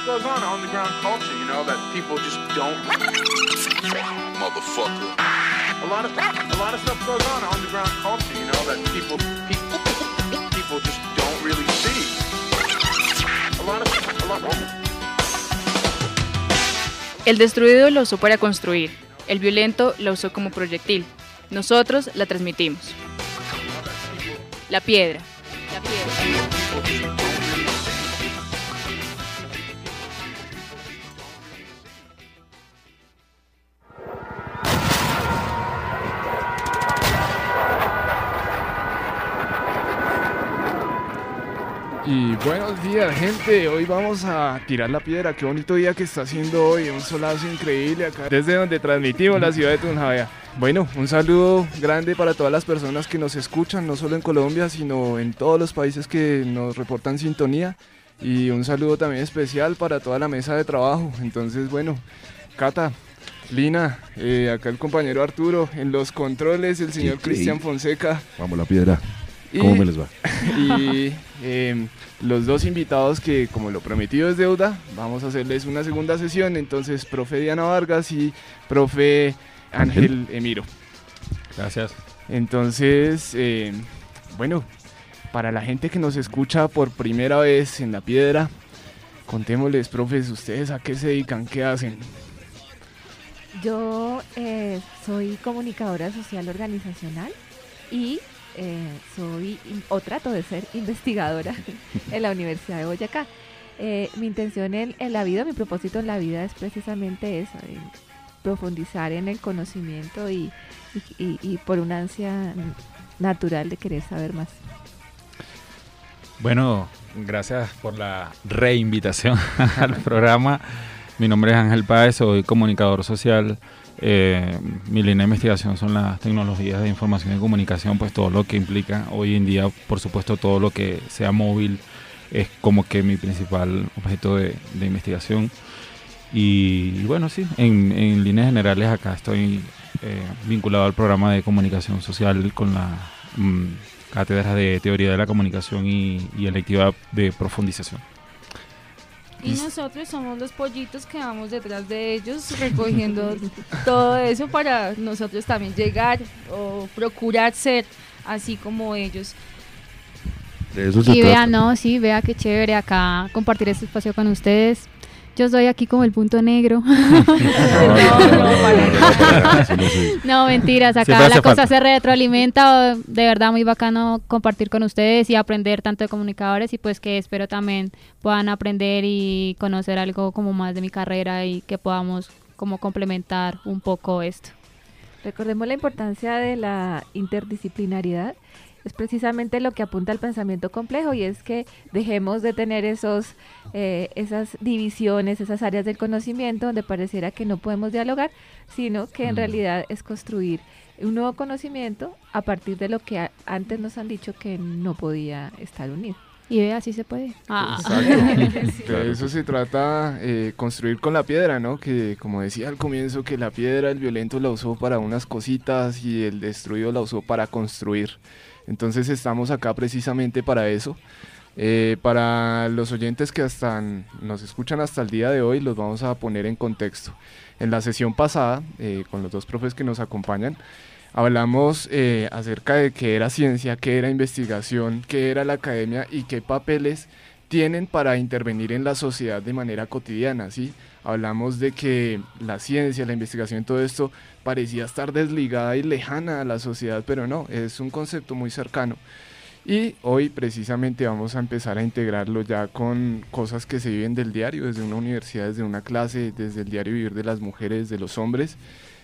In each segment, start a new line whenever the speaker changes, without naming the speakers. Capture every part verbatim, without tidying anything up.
goes on in underground culture, you know, that people just don't. Motherfucker. A lot of a lot of stuff goes on in underground culture, you know, that people people people just don't really see. A lot of a lot of
El destruido la usó para construir, el violento la usó como proyectil. Nosotros la transmitimos. La piedra. La piedra.
Y buenos días, gente, hoy vamos a tirar la piedra. Qué bonito día que está haciendo hoy, un solazo increíble acá desde donde transmitimos la ciudad de Tunjabía. Bueno, un saludo grande para todas las personas que nos escuchan, no solo en Colombia, sino en todos los países que nos reportan sintonía. Y un saludo también especial para toda la mesa de trabajo. Entonces, bueno, Cata, Lina, eh, acá el compañero Arturo, en los controles el señor Cristian Fonseca.
Vamos la piedra. ¿Cómo
y,
me les va?
Y eh, los dos invitados que, como lo prometido es deuda, vamos a hacerles una segunda sesión. Entonces, profe Diana Vargas y profe Ángel Emiro.
Gracias.
Entonces, eh, bueno, para la gente que nos escucha por primera vez en La Piedra, contémosles, profes, ¿ustedes a qué se dedican? ¿Qué hacen?
Yo eh, soy comunicadora social organizacional y Eh, soy o trato de ser investigadora en la Universidad de Boyacá. Eh, mi intención en, en la vida, mi propósito en la vida es precisamente eso, eh, profundizar en el conocimiento y, y, y, y por una ansia natural de querer saber más.
Bueno, gracias por la reinvitación al programa. Mi nombre es Ángel Páez, soy comunicador social. Eh, mi línea de investigación son las tecnologías de información y comunicación, pues todo lo que implica hoy en día, por supuesto todo lo que sea móvil es como que mi principal objeto de, de investigación. Y, y bueno, sí, en, en líneas generales acá estoy eh, vinculado al programa de comunicación social con la mm, cátedra de teoría de la comunicación y, y electiva de profundización.
Y nosotros somos los pollitos que vamos detrás de ellos recogiendo todo eso para nosotros también llegar o procurar ser así como ellos.
De eso se
y
trata.
vea, no, sí, vea qué chévere acá compartir este espacio con ustedes. Yo estoy aquí como el punto negro. No, mentiras, acá la cosa se retroalimenta, de verdad muy bacano compartir con ustedes y aprender tanto de comunicadores y pues que espero también puedan aprender y conocer algo como más de mi carrera y que podamos como complementar un poco esto.
Recordemos la importancia de la interdisciplinariedad. Es precisamente lo que apunta al pensamiento complejo y es que dejemos de tener esos, eh, esas divisiones, esas áreas del conocimiento donde pareciera que no podemos dialogar, sino que en mm. realidad es construir un nuevo conocimiento a partir de lo que a, antes nos han dicho que no podía estar unido.
Y vea, así se puede.
Ah. Exacto. De eso se trata, eh, construir con la piedra, ¿no? Que como decía al comienzo, que la piedra el violento la usó para unas cositas y el destruido la usó para construir. Entonces estamos acá precisamente para eso. Eh, para los oyentes que hasta nos escuchan hasta el día de hoy, los vamos a poner en contexto. En la sesión pasada, eh, con los dos profes que nos acompañan, hablamos eh, acerca de qué era ciencia, qué era investigación, qué era la academia y qué papeles tienen para intervenir en la sociedad de manera cotidiana, ¿sí? Hablamos de que la ciencia, la investigación, todo esto parecía estar desligada y lejana a la sociedad, pero no, es un concepto muy cercano. Y hoy precisamente vamos a empezar a integrarlo ya con cosas que se viven del diario, desde una universidad, desde una clase, desde el diario vivir de las mujeres, de los hombres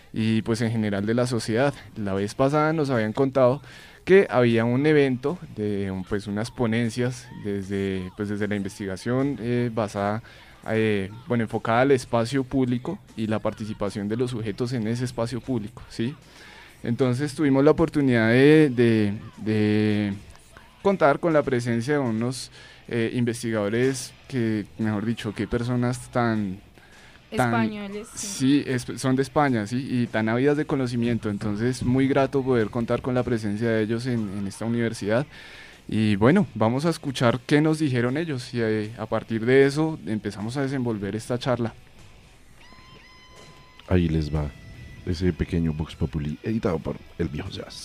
y pues en general de la sociedad. La vez pasada nos habían contado que había un evento de pues unas ponencias desde, pues desde la investigación eh, basada Eh, bueno, enfocada al espacio público y la participación de los sujetos en ese espacio público, ¿sí? Entonces tuvimos la oportunidad de, de, de contar con la presencia de unos eh, investigadores que, mejor dicho, qué personas tan... tan
españoles. Sí,
sí es, son de España, ¿sí? Y tan ávidas de conocimiento, entonces muy grato poder contar con la presencia de ellos en, en esta universidad. Y bueno, vamos a escuchar qué nos dijeron ellos y eh, a partir de eso empezamos a desenvolver esta charla.
Ahí les va ese pequeño Vox Populi editado por El Viejo Jazz.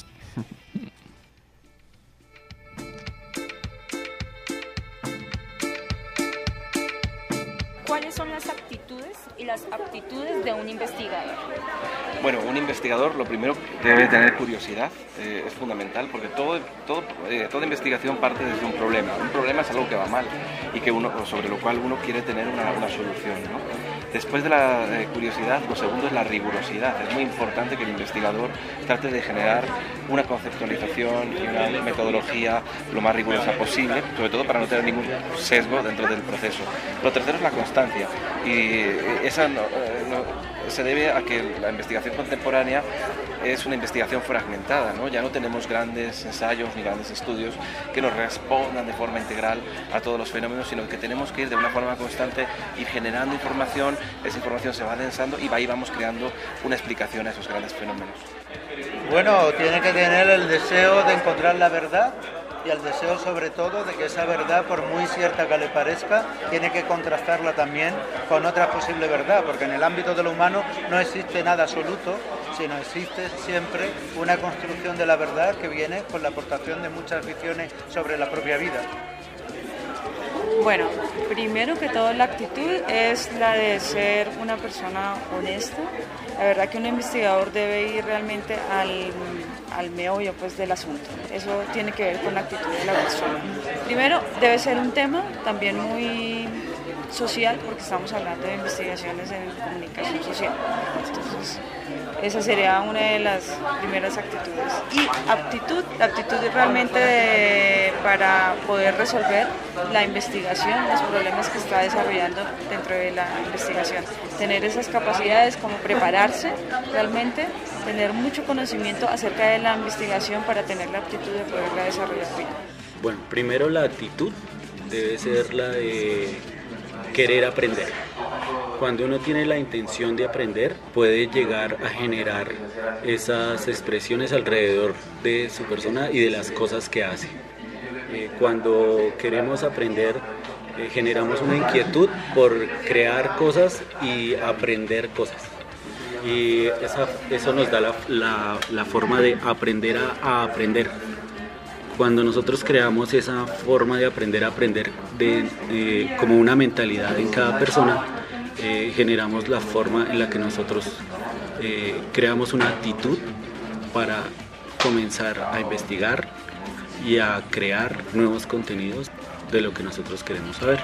¿Cuáles son las actitudes y las aptitudes de un investigador?
Bueno, un investigador lo primero debe tener curiosidad, eh, es fundamental, porque todo, todo, eh, toda investigación parte desde un problema. Un problema es algo que va mal y que uno, sobre lo cual uno quiere tener una, una solución, ¿no? Después de la eh, curiosidad, lo segundo es la rigurosidad. Es muy importante que el investigador trate de generar una conceptualización y una metodología lo más rigurosa posible, sobre todo para no tener ningún sesgo dentro del proceso. Lo tercero es la constancia, y esa no, no, se debe a que la investigación contemporánea es una investigación fragmentada, ¿no? Ya no tenemos grandes ensayos ni grandes estudios que nos respondan de forma integral a todos los fenómenos, sino que tenemos que ir de una forma constante y generando información. Esa información se va densando y ahí vamos creando una explicación a esos grandes fenómenos.
Bueno, tiene que tener el deseo de encontrar la verdad y el deseo sobre todo de que esa verdad, por muy cierta que le parezca, tiene que contrastarla también con otra posible verdad, porque en el ámbito de lo humano no existe nada absoluto, sino existe siempre una construcción de la verdad que viene con la aportación de muchas visiones sobre la propia vida.
Bueno, primero que todo la actitud es la de ser una persona honesta. La verdad que un investigador debe ir realmente al, al meollo pues, del asunto. Eso tiene que ver con la actitud de la persona. Primero, debe ser un tema también muy social, porque estamos hablando de investigaciones en comunicación social. Entonces, esa sería una de las primeras actitudes. Y aptitud, la aptitud es realmente de, para poder resolver la investigación, los problemas que está desarrollando dentro de la investigación. Tener esas capacidades como prepararse realmente, tener mucho conocimiento acerca de la investigación para tener la aptitud de poderla desarrollar bien.
Bueno, primero la actitud debe ser la de querer aprender. Cuando uno tiene la intención de aprender, puede llegar a generar esas expresiones alrededor de su persona y de las cosas que hace. Eh, cuando queremos aprender, eh, generamos una inquietud por crear cosas y aprender cosas. Y esa, eso nos da la, la, la forma de aprender a, a aprender. Cuando nosotros creamos esa forma de aprender a aprender de, de, como una mentalidad en cada persona, eh, generamos la forma en la que nosotros eh, creamos una actitud para comenzar a investigar y a crear nuevos contenidos de lo que nosotros queremos saber.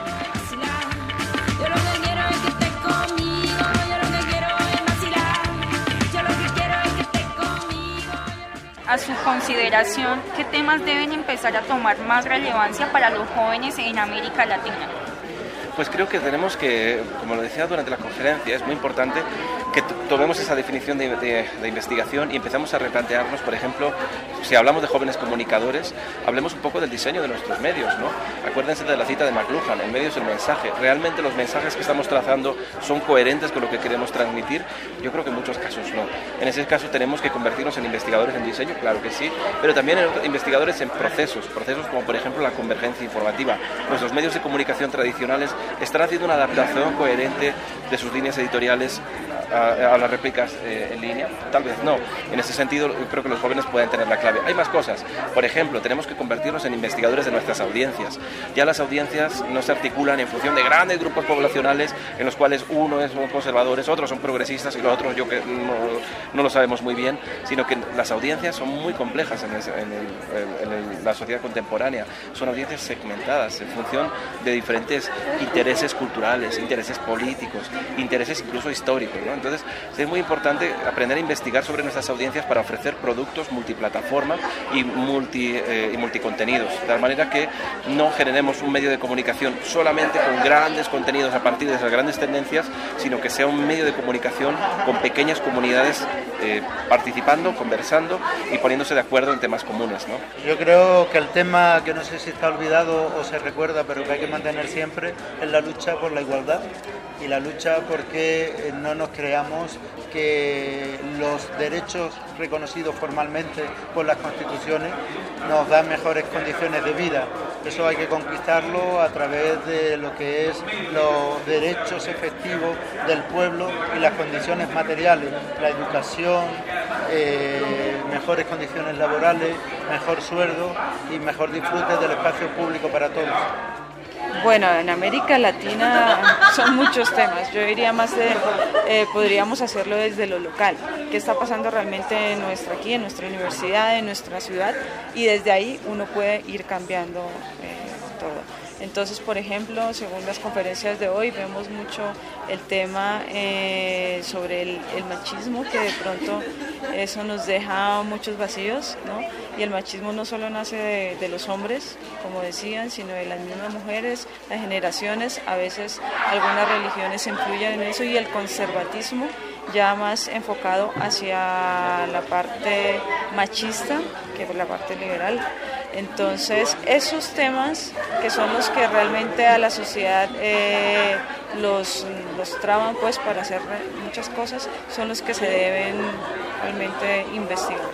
A su consideración, ¿qué temas deben empezar a tomar más relevancia para los jóvenes en América Latina?
Pues creo que tenemos que, como lo decía durante la conferencia, es muy importante que tomemos esa definición de, de, de investigación y empezamos a replantearnos, por ejemplo, si hablamos de jóvenes comunicadores, hablemos un poco del diseño de nuestros medios, ¿no? Acuérdense de la cita de McLuhan, el medio es el mensaje. ¿Realmente los mensajes que estamos trazando son coherentes con lo que queremos transmitir? Yo creo que en muchos casos no. En ese caso tenemos que convertirnos en investigadores en diseño, claro que sí, pero también en investigadores en procesos, procesos como por ejemplo la convergencia informativa. Nuestros medios de comunicación tradicionales están haciendo una adaptación coherente de sus líneas editoriales a, a las réplicas eh, en línea, tal vez no. En ese sentido creo que los jóvenes pueden tener la clave. Hay más cosas. Por ejemplo, tenemos que convertirnos en investigadores de nuestras audiencias. Ya las audiencias no se articulan en función de grandes grupos poblacionales en los cuales uno es son conservadores, otros son progresistas y los otros yo que no, no lo sabemos muy bien, sino que las audiencias son muy complejas en, el, en, el, en el, la sociedad contemporánea. Son audiencias segmentadas en función de diferentes intereses culturales, intereses políticos, intereses incluso históricos, ¿no? Entonces es muy importante aprender a investigar sobre nuestras audiencias para ofrecer productos multiplataforma y, multi, eh, y multicontenidos, de tal manera que no generemos un medio de comunicación solamente con grandes contenidos a partir de esas grandes tendencias, sino que sea un medio de comunicación con pequeñas comunidades eh, participando, conversando y poniéndose de acuerdo en temas comunes, ¿no?
Yo creo que el tema que no sé si está olvidado o se recuerda, pero que hay que mantener siempre, es la lucha por la igualdad. y la lucha porque no nos creamos que los derechos reconocidos formalmente por las constituciones nos dan mejores condiciones de vida. Eso hay que conquistarlo a través de lo que es los derechos efectivos del pueblo y las condiciones materiales, la educación, eh, mejores condiciones laborales, mejor sueldo y mejor disfrute del espacio público para todos.
Bueno, en América Latina son muchos temas. Yo diría más de, eh, podríamos hacerlo desde lo local. ¿Qué está pasando realmente en nuestra, aquí, en nuestra universidad, en nuestra ciudad? Y desde ahí uno puede ir cambiando eh, todo. Entonces, por ejemplo, según las conferencias de hoy, vemos mucho el tema eh, sobre el, el machismo, que de pronto eso nos deja muchos vacíos, ¿no? Y el machismo no solo nace de, de los hombres, como decían, sino de las mismas mujeres, las generaciones. A veces algunas religiones influyen en eso, y el conservatismo ya más enfocado hacia la parte machista que por la parte liberal. Entonces, esos temas que son los que realmente a la sociedad eh, los, los traban pues para hacer muchas cosas, son los que se deben realmente investigar.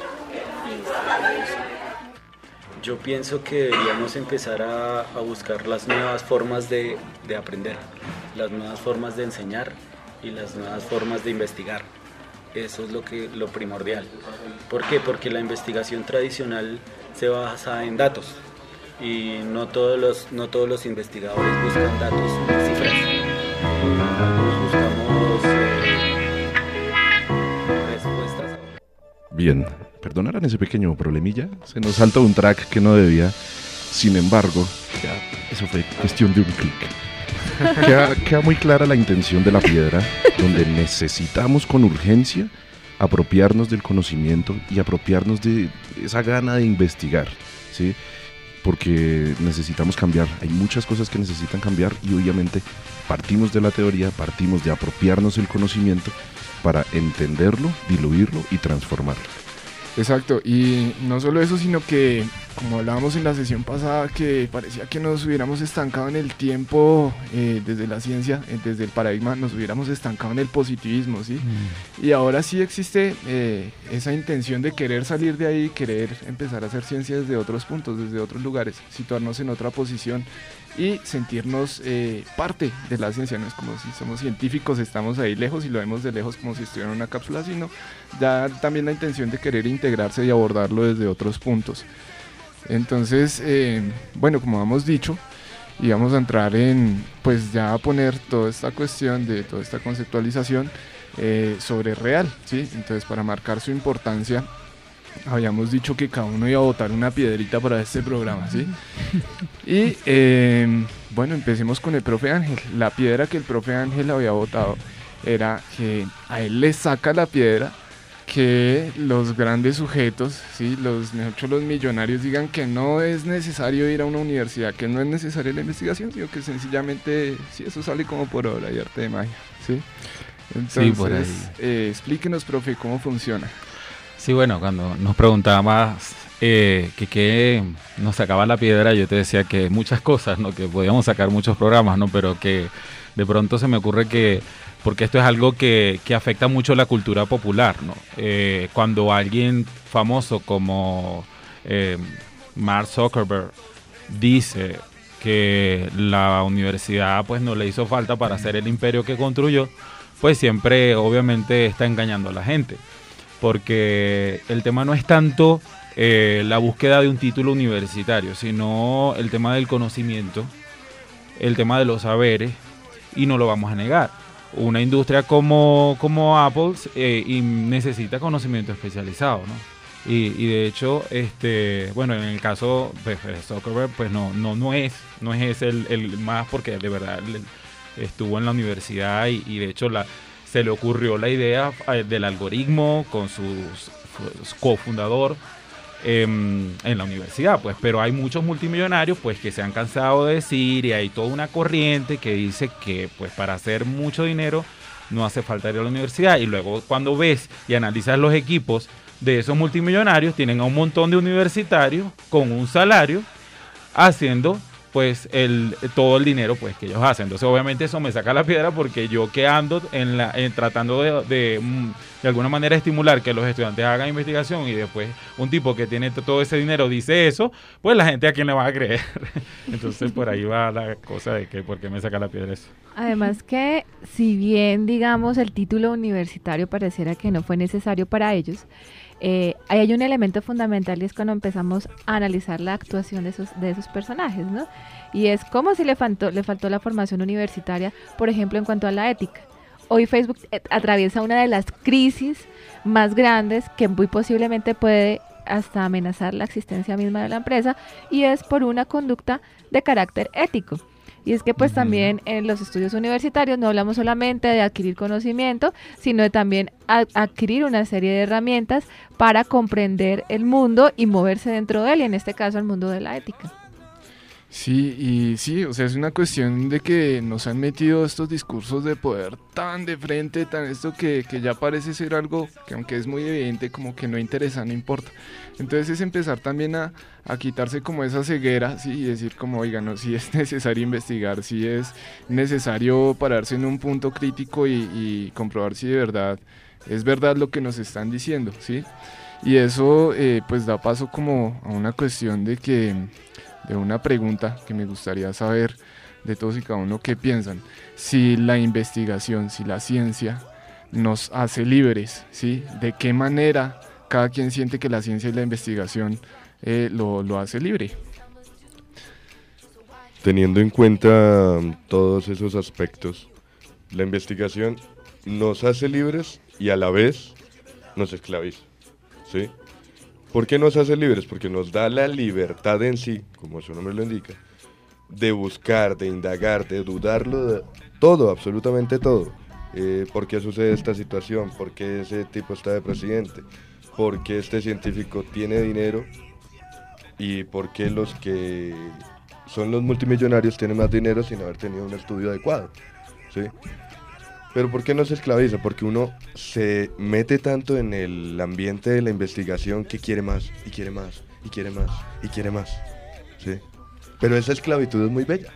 Yo pienso que deberíamos empezar a, a buscar las nuevas formas de, de aprender, las nuevas formas de enseñar y las nuevas formas de investigar. Eso es lo que lo primordial. ¿Por qué? Porque la investigación tradicional se basa en datos y no todos los, no todos los investigadores buscan datos y cifras. Nosotros buscamos eh, respuestas.
Bien, perdonarán ese pequeño problemilla, se nos salta un track que no debía, sin embargo, ya, eso fue cuestión de un clic. Queda, queda muy clara la intención de La Piedra, donde necesitamos con urgencia apropiarnos del conocimiento y apropiarnos de esa gana de investigar, ¿sí? Porque necesitamos cambiar, hay muchas cosas que necesitan cambiar y obviamente partimos de la teoría, partimos de apropiarnos el conocimiento para entenderlo, diluirlo y transformarlo.
Exacto, y no solo eso, sino que, como hablábamos en la sesión pasada, que parecía que nos hubiéramos estancado en el tiempo, eh, desde la ciencia, eh, desde el paradigma, nos hubiéramos estancado en el positivismo, ¿sí? Mm. Y ahora sí existe eh, esa intención de querer salir de ahí, querer empezar a hacer ciencia desde otros puntos, desde otros lugares, situarnos en otra posición y sentirnos eh, parte de la ciencia. No es como si somos científicos, estamos ahí lejos y lo vemos de lejos como si estuviera en una cápsula, sino ya también la intención de querer integrarse y abordarlo desde otros puntos. Entonces, eh, bueno, como hemos dicho, íbamos a entrar en, pues ya a poner toda esta cuestión de toda esta conceptualización eh, sobre real, ¿sí? Entonces, para marcar su importancia, habíamos dicho que cada uno iba a botar una piedrita para este programa, ¿sí? Y eh, bueno, empecemos con el profe Ángel. La piedra que el profe Ángel había botado era que a él le saca la piedra que los grandes sujetos, ¿sí? los, los millonarios digan que no es necesario ir a una universidad, que no es necesaria la investigación, sino que sencillamente, sí, eso sale como por obra y arte de magia, ¿sí? Entonces, sí, por ahí. Eh, explíquenos, profe, cómo funciona.
Sí, bueno, cuando nos preguntabas eh, que qué nos sacaba la piedra, yo te decía que muchas cosas, ¿no? Que podíamos sacar muchos programas, ¿no? Pero que de pronto se me ocurre que, porque esto es algo que, que afecta mucho la cultura popular, ¿no? Eh, cuando alguien famoso como eh, Mark Zuckerberg dice que la universidad pues no le hizo falta para hacer el imperio que construyó, pues siempre obviamente está engañando a la gente. Porque el tema no es tanto eh, la búsqueda de un título universitario, sino el tema del conocimiento, el tema de los saberes, y no lo vamos a negar. Una industria como, como Apple eh, y necesita conocimiento especializado, ¿no? Y, y de hecho, este, bueno, en el caso de Zuckerberg, pues no, no, no es, no es ese el, el más, porque de verdad estuvo en la universidad y, y de hecho la se le ocurrió la idea del algoritmo con su, su cofundador eh, en la universidad, pues, pero hay muchos multimillonarios pues que se han cansado de decir, y hay toda una corriente que dice que pues para hacer mucho dinero no hace falta ir a la universidad, y luego cuando ves y analizas los equipos de esos multimillonarios, tienen a un montón de universitarios con un salario haciendo pues el todo el dinero pues que ellos hacen. Entonces obviamente eso me saca la piedra, porque yo que ando en la en, tratando de, de de alguna manera estimular que los estudiantes hagan investigación, y después un tipo que tiene todo ese dinero dice eso, pues la gente a quién le va a creer. Entonces por ahí va la cosa de que por qué me saca la piedra eso.
Además que si bien digamos el título universitario pareciera que no fue necesario para ellos, Eh, hay un elemento fundamental, y es cuando empezamos a analizar la actuación de esos, de esos personajes, ¿no? Y es como si le faltó, le faltó la formación universitaria, por ejemplo, en cuanto a la ética. Hoy Facebook eh, atraviesa una de las crisis más grandes que muy posiblemente puede hasta amenazar la existencia misma de la empresa, y es por una conducta de carácter ético. Y es que pues uh-huh. también en los estudios universitarios no hablamos solamente de adquirir conocimiento, sino de también a- adquirir una serie de herramientas para comprender el mundo y moverse dentro de él, y en este caso el mundo de la ética.
Sí, y sí, o sea, es una cuestión de que nos han metido estos discursos de poder tan de frente, tan esto que, que ya parece ser algo que, aunque es muy evidente, como que no interesa, no importa. Entonces es empezar también a, a quitarse como esa ceguera, sí, y decir como, oigan, no, sí es necesario investigar, sí es necesario pararse en un punto crítico y, y comprobar si de verdad es verdad lo que nos están diciendo, sí. Y eso eh, pues da paso como a una cuestión de que... de una pregunta que me gustaría saber de todos y cada uno qué piensan. Si la investigación, si la ciencia nos hace libres, ¿sí? ¿De qué manera cada quien siente que la ciencia y la investigación eh, lo, lo hace libre?
Teniendo en cuenta todos esos aspectos, la investigación nos hace libres y a la vez nos esclaviza, ¿sí? ¿Por qué nos hace libres? Porque nos da la libertad en sí, como su nombre lo indica, de buscar, de indagar, de dudarlo de todo, absolutamente todo. Eh, ¿Por qué sucede esta situación? ¿Por qué ese tipo está de presidente? ¿Por qué este científico tiene dinero? ¿Y por qué los que son los multimillonarios tienen más dinero sin haber tenido un estudio adecuado? ¿Sí? Pero ¿por qué no se esclaviza? Porque uno se mete tanto en el ambiente de la investigación que quiere más, y quiere más, y quiere más, y quiere más, ¿sí? Pero esa esclavitud es muy bella.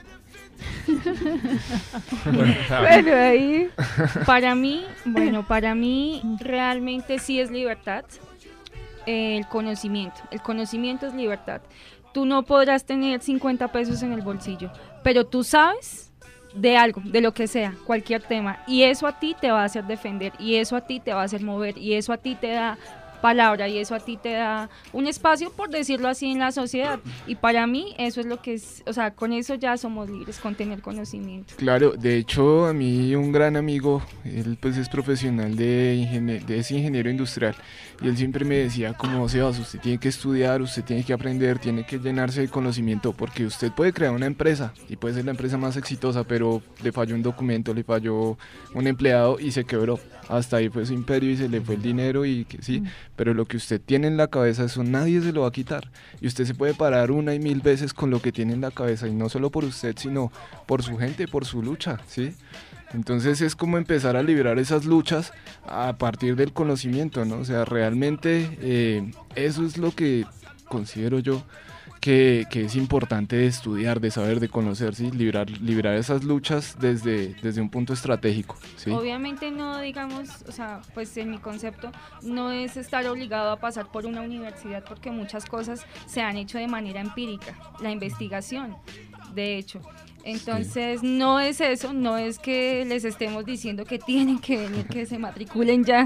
Bueno, ahí... Para mí, bueno, para mí realmente sí es libertad, eh, el conocimiento. El conocimiento es libertad. Tú no podrás tener cincuenta pesos en el bolsillo, pero tú sabes... de algo, de lo que sea, cualquier tema, y eso a ti te va a hacer defender, y eso a ti te va a hacer mover, y eso a ti te da palabra, y eso a ti te da un espacio, por decirlo así, en la sociedad. Y para mí eso es lo que es, o sea, con eso ya somos libres, con tener conocimiento.
Claro, de hecho a mí un gran amigo, él pues es profesional de, ingenier- de es ingeniero industrial, y él siempre me decía como, Sebas, usted tiene que estudiar, usted tiene que aprender, tiene que llenarse de conocimiento, porque usted puede crear una empresa y puede ser la empresa más exitosa, pero le falló un documento, le falló un empleado y se quebró. Hasta ahí fue su imperio y se le fue el dinero, y que sí, mm. pero lo que usted tiene en la cabeza, eso nadie se lo va a quitar, y usted se puede parar una y mil veces con lo que tiene en la cabeza, y no solo por usted, sino por su gente, por su lucha, ¿sí? Entonces es como empezar a liberar esas luchas a partir del conocimiento, ¿no? O sea, realmente eh, eso es lo que considero yo que, que es importante de estudiar, de saber, de conocer, ¿sí? Liberar, liberar esas luchas desde, desde un punto estratégico, ¿sí?
Obviamente no, digamos, o sea, pues en mi concepto no es estar obligado a pasar por una universidad, porque muchas cosas se han hecho de manera empírica, la investigación, de hecho. Entonces sí. No es eso, no es que les estemos diciendo que tienen que venir, que se matriculen ya.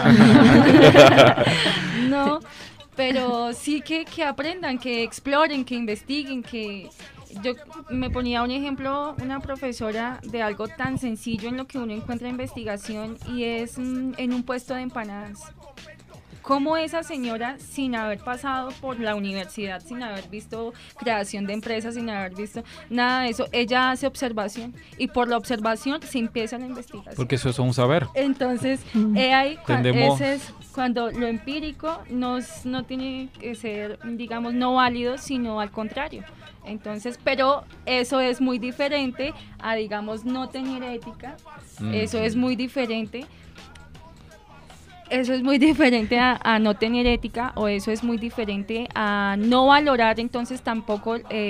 No, pero sí que, que aprendan, que exploren, que investiguen, que... Yo me ponía un ejemplo, una profesora, de algo tan sencillo en lo que uno encuentra investigación, y es mm, en un puesto de empanadas. Cómo esa señora, sin haber pasado por la universidad, sin haber visto creación de empresas, sin haber visto nada de eso, ella hace observación, y por la observación se empieza la investigación.
Porque eso es un saber.
Entonces, eh, ahí, ese es cuando lo empírico no, no tiene que ser, digamos, no válido, sino al contrario. Entonces, pero eso es muy diferente a, digamos, no tener ética, mm. eso es muy diferente. Eso es muy diferente a, a no tener ética, o eso es muy diferente a no valorar entonces tampoco eh,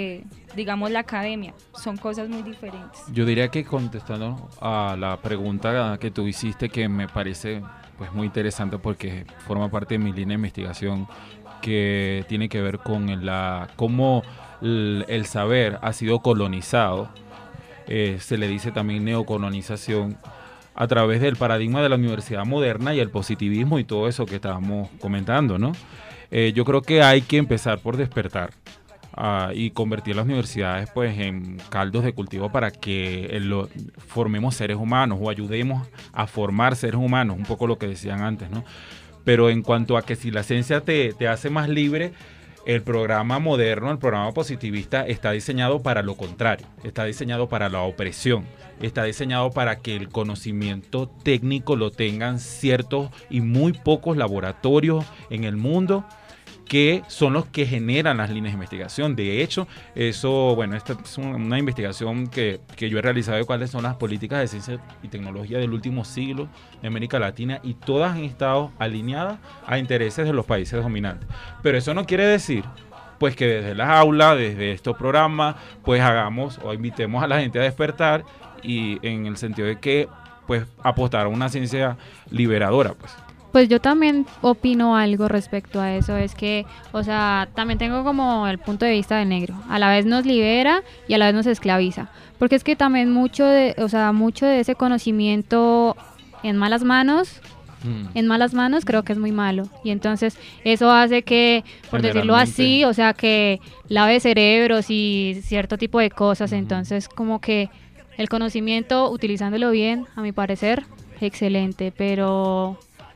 digamos, la academia. Son cosas muy diferentes.
Yo diría que contestando a la pregunta que tú hiciste, que me parece pues muy interesante porque forma parte de mi línea de investigación, que tiene que ver con la cómo el, el saber ha sido colonizado, eh, se le dice también neocolonización, a través del paradigma de la universidad moderna y el positivismo y todo eso que estábamos comentando, ¿no? Eh, yo creo que hay que empezar por despertar uh, y convertir las universidades pues en caldos de cultivo para que eh, lo, formemos seres humanos o ayudemos a formar seres humanos, un poco lo que decían antes, ¿no? Pero en cuanto a que si la ciencia te, te hace más libre, el programa moderno, el programa positivista está diseñado para lo contrario, está diseñado para la opresión, está diseñado para que el conocimiento técnico lo tengan ciertos y muy pocos laboratorios en el mundo, que son los que generan las líneas de investigación. De hecho, eso, bueno, esta es una investigación que, que yo he realizado de cuáles son las políticas de ciencia y tecnología del último siglo de América Latina, y todas han estado alineadas a intereses de los países dominantes. Pero eso no quiere decir pues que desde las aulas, desde estos programas, pues hagamos o invitemos a la gente a despertar, y en el sentido de que pues apostar a una ciencia liberadora, pues.
Pues yo también opino algo respecto a eso, es que, o sea, también tengo como el punto de vista de negro, a la vez nos libera y a la vez nos esclaviza, porque es que también mucho de, o sea, mucho de ese conocimiento en malas manos, mm. en malas manos creo que es muy malo, y entonces eso hace que, por decirlo así, o sea, que lave cerebros y cierto tipo de cosas, mm. entonces como que el conocimiento, utilizándolo bien, a mi parecer, excelente, pero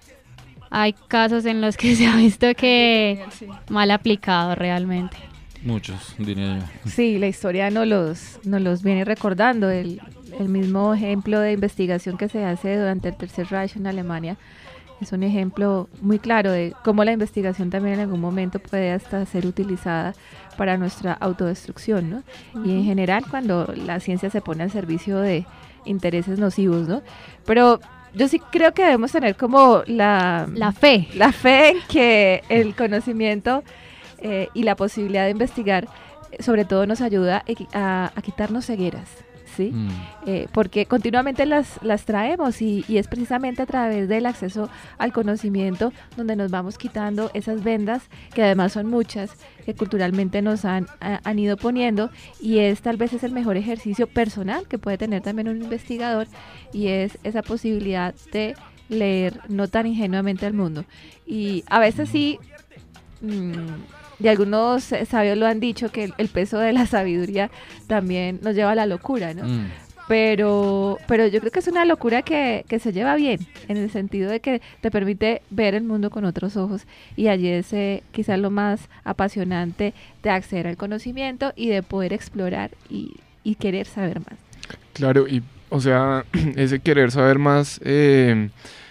hay casos en los que se ha visto que mal aplicado realmente.
Muchos, diría yo.
Sí, la historia nos los, nos los viene recordando. El, el mismo ejemplo de investigación que se hace durante el Tercer Reich en Alemania es un ejemplo muy claro de cómo la investigación también en algún momento puede hasta ser utilizada para nuestra autodestrucción, ¿no? Uh-huh. Y en general cuando la ciencia se pone al servicio de intereses nocivos, ¿no? Pero yo sí creo que debemos tener como la,
la fe.
La fe en que el conocimiento eh, y la posibilidad de investigar, sobre todo, nos ayuda a, a quitarnos cegueras, ¿sí? Mm. Eh, porque continuamente las, las traemos y, y es precisamente a través del acceso al conocimiento donde nos vamos quitando esas vendas, que además son muchas, que culturalmente nos han, a, han ido poniendo, y es tal vez es el mejor ejercicio personal que puede tener también un investigador, y es esa posibilidad de leer no tan ingenuamente al mundo. Y a veces sí, mmm, y algunos sabios lo han dicho, que el, el peso de la sabiduría también nos lleva a la locura, ¿no? Mm. Pero, pero yo creo que es una locura que, que se lleva bien, en el sentido de que te permite ver el mundo con otros ojos, y allí es eh, quizás lo más apasionante de acceder al conocimiento y de poder explorar y, y querer saber más.
Claro, y o sea, ese querer saber más eh,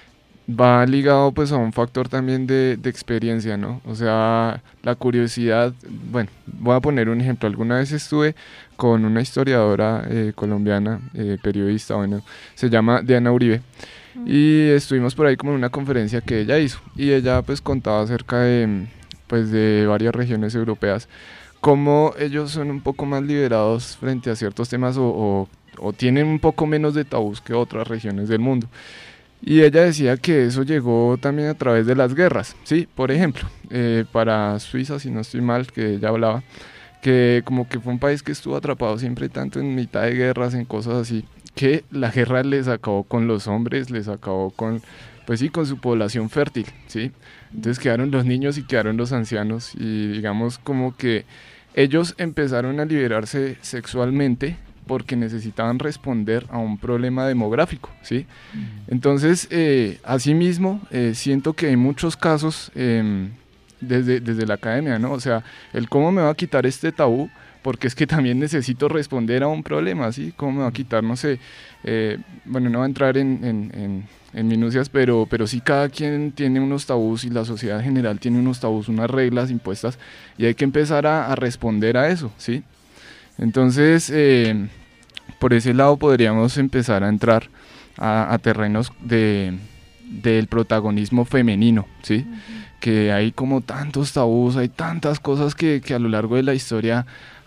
va ligado pues a un factor también de, de experiencia, ¿no? O sea, la curiosidad. Bueno, voy a poner un ejemplo. Alguna vez estuve con una historiadora eh, colombiana, eh, periodista, bueno, se llama Diana Uribe, mm. y estuvimos por ahí como en una conferencia que ella hizo, y ella pues contaba acerca de, pues, de varias regiones europeas, cómo ellos son un poco más liberados frente a ciertos temas, o, o, o tienen un poco menos de tabús que otras regiones del mundo. Y ella decía que eso llegó también a través de las guerras, ¿sí? Por ejemplo, eh, para Suiza, si no estoy mal, que ella hablaba, que como que fue un país que estuvo atrapado siempre tanto en mitad de guerras, en cosas así, que la guerra les acabó con los hombres, les acabó con, pues sí, con su población fértil, ¿sí? Entonces quedaron los niños y quedaron los ancianos, y digamos como que ellos empezaron a liberarse sexualmente porque necesitaban responder a un problema demográfico, ¿sí? Mm. Entonces, eh, asimismo, eh, siento que hay muchos casos eh, desde, desde la academia, ¿no? O sea, el cómo me va a quitar este tabú, porque es que también necesito responder a un problema, ¿sí? ¿Cómo me va a quitar? No sé, eh, bueno, no va a entrar en, en, en, en minucias, pero, pero sí cada quien tiene unos tabús, y la sociedad en general tiene unos tabús, unas reglas impuestas, y hay que empezar a, a responder a eso, ¿sí? Entonces, eh, por ese lado podríamos empezar a entrar a, a terrenos de, del protagonismo femenino, ¿sí? Uh-huh. Que hay como tantos tabús, hay tantas cosas que, que a lo largo de la historia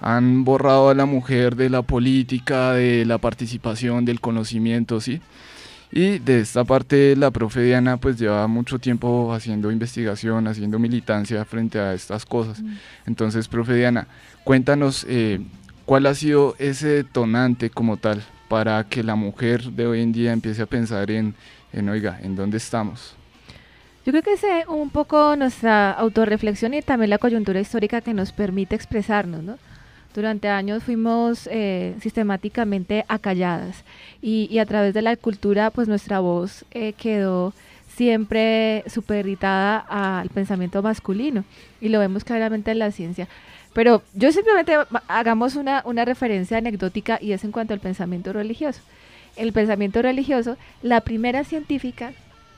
han borrado a la mujer de la política, de la participación, del conocimiento, ¿sí? Y de esta parte la profe Diana pues lleva mucho tiempo haciendo investigación, haciendo militancia frente a estas cosas. Mm. Entonces, profe Diana, cuéntanos eh, cuál ha sido ese detonante como tal para que la mujer de hoy en día empiece a pensar en, en oiga, ¿en dónde estamos?
Yo creo que es eh, un poco nuestra autorreflexión y también la coyuntura histórica que nos permite expresarnos, ¿no? Durante años fuimos eh, sistemáticamente acalladas y, y a través de la cultura pues nuestra voz eh, quedó siempre supeditada al pensamiento masculino y lo vemos claramente en la ciencia. Pero yo simplemente hagamos una, una referencia anecdótica y es en cuanto al pensamiento religioso. El pensamiento religioso, la primera científica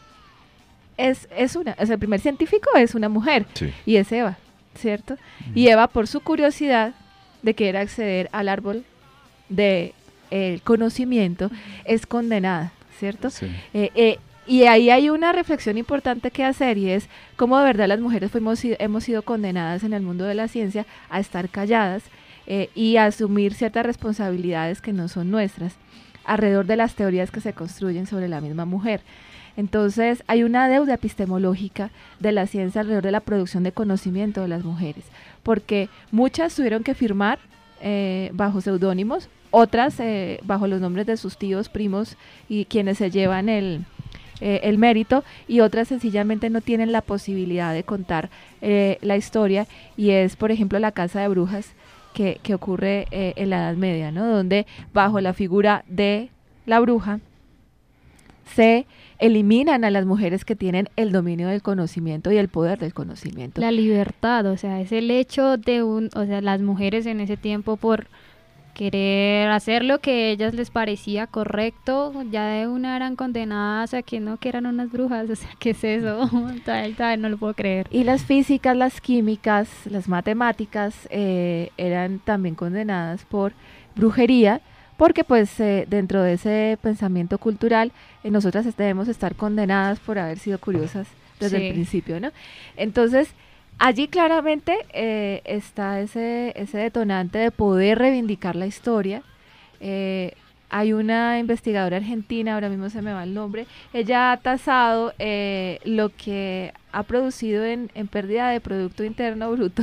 es, es una, o sea, el primer científico es una mujer, sí, y es Eva, ¿cierto? Mm. Y Eva por su curiosidad de querer acceder al árbol del de, conocimiento, es condenada, ¿cierto? Sí. Eh, eh, y ahí hay una reflexión importante que hacer y es cómo de verdad las mujeres fuimos, hemos sido condenadas en el mundo de la ciencia a estar calladas eh, y a asumir ciertas responsabilidades que no son nuestras alrededor de las teorías que se construyen sobre la misma mujer. Entonces hay una deuda epistemológica de la ciencia alrededor de la producción de conocimiento de las mujeres, porque muchas tuvieron que firmar eh, bajo seudónimos, otras eh, bajo los nombres de sus tíos, primos y quienes se llevan el, eh, el mérito, y otras sencillamente no tienen la posibilidad de contar eh, la historia, y es por ejemplo la caza de brujas que, que ocurre eh, en la Edad Media, ¿no? Donde bajo la figura de la bruja se eliminan a las mujeres que tienen el dominio del conocimiento y el poder del conocimiento.
La libertad, o sea, es el hecho de un, o sea, las mujeres en ese tiempo por querer hacer lo que a ellas les parecía correcto, ya de una eran condenadas a que no, que eran unas brujas, o sea, ¿qué es eso? No lo puedo creer.
Y las físicas, las químicas, las matemáticas eh, eran también condenadas por brujería, porque pues eh, dentro de ese pensamiento cultural eh, nosotras debemos estar condenadas por haber sido curiosas desde sí. el principio, ¿no? Entonces allí claramente eh, está ese, ese detonante de poder reivindicar la historia. Eh, hay una investigadora argentina, ahora mismo se me va el nombre, ella ha tasado eh, lo que ha producido en, en pérdida de Producto Interno Bruto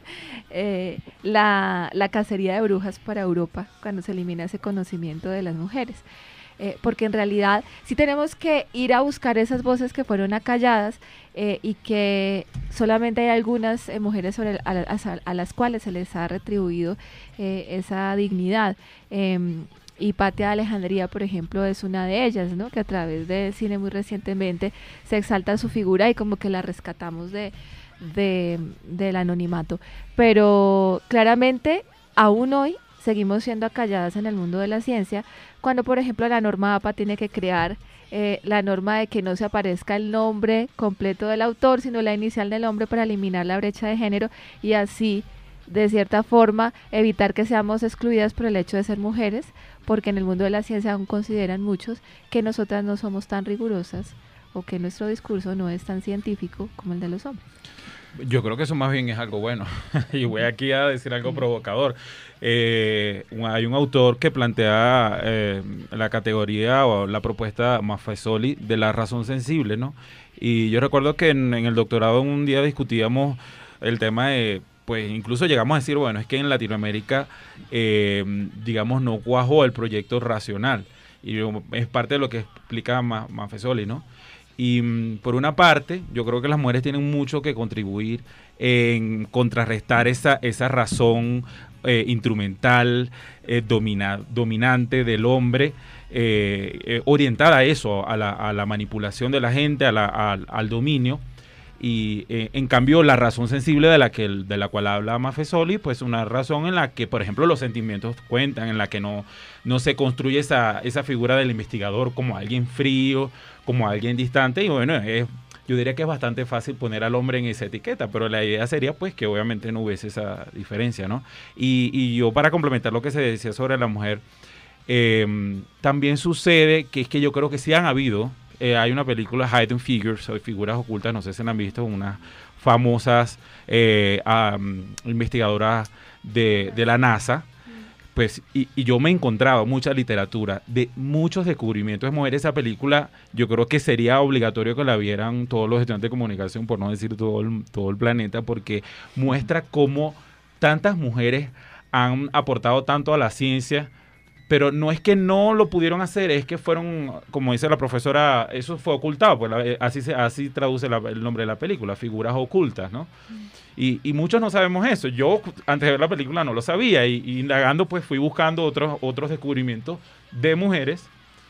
eh, la, la cacería de brujas para Europa cuando se elimina ese conocimiento de las mujeres. Eh, porque en realidad sí tenemos que ir a buscar esas voces que fueron acalladas eh, y que solamente hay algunas eh, mujeres sobre, a, a, a las cuales se les ha retribuido eh, esa dignidad. Eh, Hipatia de Alejandría, por ejemplo, es una de ellas, ¿no? Que a través del cine muy recientemente se exalta su figura y como que la rescatamos de, de del anonimato. Pero claramente, aún hoy, seguimos siendo acalladas en el mundo de la ciencia, cuando por ejemplo la norma A P A tiene que crear eh, la norma de que no se aparezca el nombre completo del autor, sino la inicial del nombre para eliminar la brecha de género y así, de cierta forma, evitar que seamos excluidas por el hecho de ser mujeres, porque en el mundo de la ciencia aún consideran muchos que nosotras no somos tan rigurosas o que nuestro discurso no es tan científico como el de los hombres.
Yo creo que eso más bien es algo bueno. Y voy aquí a decir algo provocador. Eh, hay un autor que plantea eh, la categoría o la propuesta Maffesoli de la razón sensible, ¿no? Y yo recuerdo que en, en el doctorado un día discutíamos el tema de, pues incluso llegamos a decir, bueno, es que en Latinoamérica, eh, digamos, no cuajó el proyecto racional. Y es parte de lo que explica Maffesoli, ¿no? Y um, por una parte, yo creo que las mujeres tienen mucho que contribuir en contrarrestar esa, esa razón eh, instrumental, eh, domina, dominante del hombre, eh, eh, orientada a eso, a la, a la manipulación de la gente, a la, a, al dominio. Y eh, en cambio la razón sensible de la que de la cual habla Maffesoli, pues una razón en la que, por ejemplo, los sentimientos cuentan, en la que no, no se construye esa, esa figura del investigador como alguien frío, como alguien distante, y bueno, es, yo diría que es bastante fácil poner al hombre en esa etiqueta, pero la idea sería pues que obviamente no hubiese esa diferencia, ¿no? Y, y yo, para complementar lo que se decía sobre la mujer, eh, también sucede que es que yo creo que sí han habido, eh, hay una película, Hidden Figures, o Figuras Ocultas, no sé si la han visto, unas famosas eh, um, investigadoras de, de la NASA, pues, y, y yo me encontraba mucha literatura de muchos descubrimientos de mujeres. Esa película yo creo que sería obligatorio que la vieran todos los estudiantes de comunicación, por no decir todo el, todo el planeta, porque muestra cómo tantas mujeres han aportado tanto a la ciencia, pero no es que no lo pudieron hacer, es que fueron, como dice la profesora, eso fue ocultado, pues la, así se así traduce la, el nombre de la película, figuras ocultas, ¿no? Y, y muchos no sabemos eso. Yo antes de ver la película no lo sabía, y, y indagando pues fui buscando otros otros descubrimientos de mujeres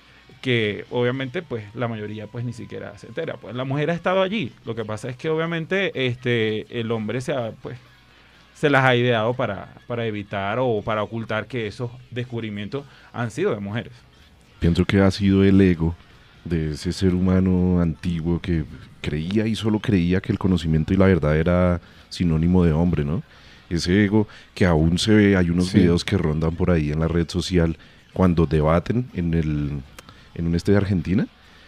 que obviamente pues la mayoría pues ni siquiera se entera. Pues la mujer ha estado allí. Lo que pasa es que obviamente este el hombre se ha, pues se las ha ideado para, para evitar o para ocultar que esos descubrimientos han sido de mujeres.
Pienso que ha sido el ego de ese ser humano antiguo que creía y solo creía que el conocimiento y la verdad era sinónimo de hombre, ¿no? Ese ego que aún se ve, hay unos sí. videos que rondan por ahí en la red social cuando debaten en el en un este de Argentina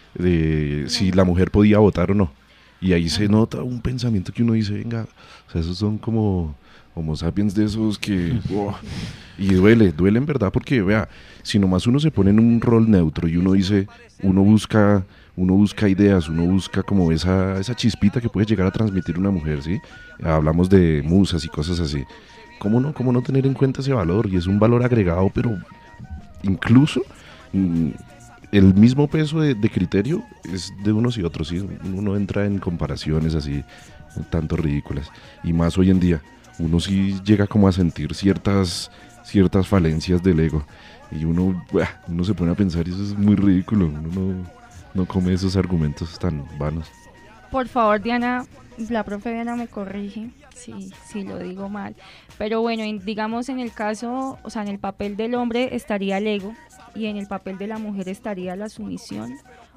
de si la mujer podía votar o no. Y ahí se nota un pensamiento que uno dice, venga, o sea, esos son como Homo sapiens de esos que... Oh, y duele, duele en verdad porque, vea, si nomás uno se pone en un rol neutro y uno dice, uno busca, uno busca ideas, uno busca como esa, esa chispita que puede llegar a transmitir una mujer, ¿sí? Hablamos de musas y cosas así. ¿Cómo no, cómo no tener en cuenta ese valor? Y es un valor agregado, pero incluso mm, el mismo peso de, de criterio es de unos y otros, ¿sí? Uno entra en comparaciones así, tanto ridículas. Y más hoy en día. Uno sí llega como a sentir ciertas ciertas falencias del ego y uno, uno se pone a pensar y eso es muy ridículo, uno no, no come esos argumentos tan vanos.
Por favor, Diana, la profe Diana me corrige si, si lo digo mal, pero bueno, en, digamos en el caso, o sea, en el papel del hombre estaría el ego y en el papel de la mujer estaría la sumisión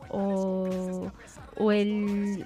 o, o el...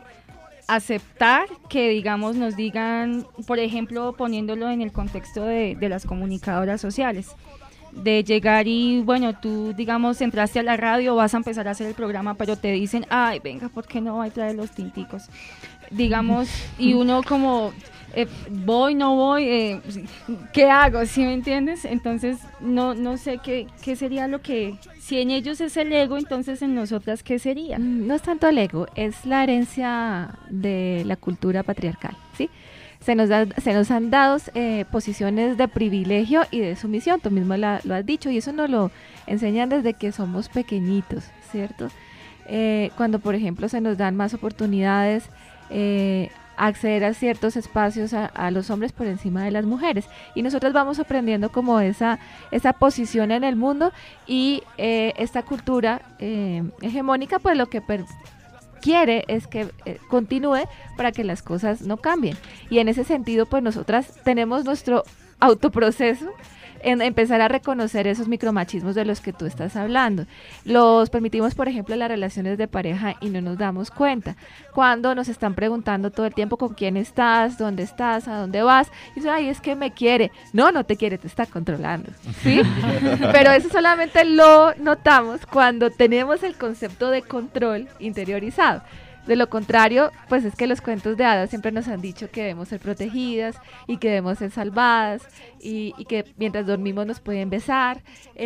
aceptar que, digamos, nos digan, por ejemplo, poniéndolo en el contexto de, de las comunicadoras sociales, de llegar y, bueno, tú, digamos, entraste a la radio, vas a empezar a hacer el programa, pero te dicen, ay, venga, ¿por qué no va a traer los tinticos? Digamos, y uno como... Eh, voy, no voy, eh, ¿qué hago? ¿Sí me entiendes? Entonces, no no sé qué, qué sería lo que, si en ellos es el ego, entonces en nosotras, ¿qué sería?
No es tanto el ego, es la herencia de la cultura patriarcal, ¿sí? Se nos, da, se nos han dado eh, posiciones de privilegio y de sumisión, tú mismo la, lo has dicho, y eso nos lo enseñan desde que somos pequeñitos, ¿cierto? Eh, cuando, por ejemplo, se nos dan más oportunidades, eh, acceder a ciertos espacios a, a los hombres por encima de las mujeres y nosotros vamos aprendiendo como esa esa posición en el mundo y eh, esta cultura eh, hegemónica pues lo que per- quiere es que eh, continúe para que las cosas no cambien y en ese sentido pues nosotras tenemos nuestro autoproceso en empezar a reconocer esos micromachismos de los que tú estás hablando. Los permitimos, por ejemplo, en las relaciones de pareja y no nos damos cuenta. Cuando nos están preguntando todo el tiempo con quién estás, dónde estás, a dónde vas, y dicen, ay, es que me quiere. No, no te quiere, te está controlando, ¿sí? Pero eso solamente lo notamos cuando tenemos el concepto de control interiorizado. De lo contrario, pues es que los cuentos de hadas siempre nos han dicho que debemos ser protegidas y que debemos ser salvadas y, y que mientras dormimos nos pueden besar,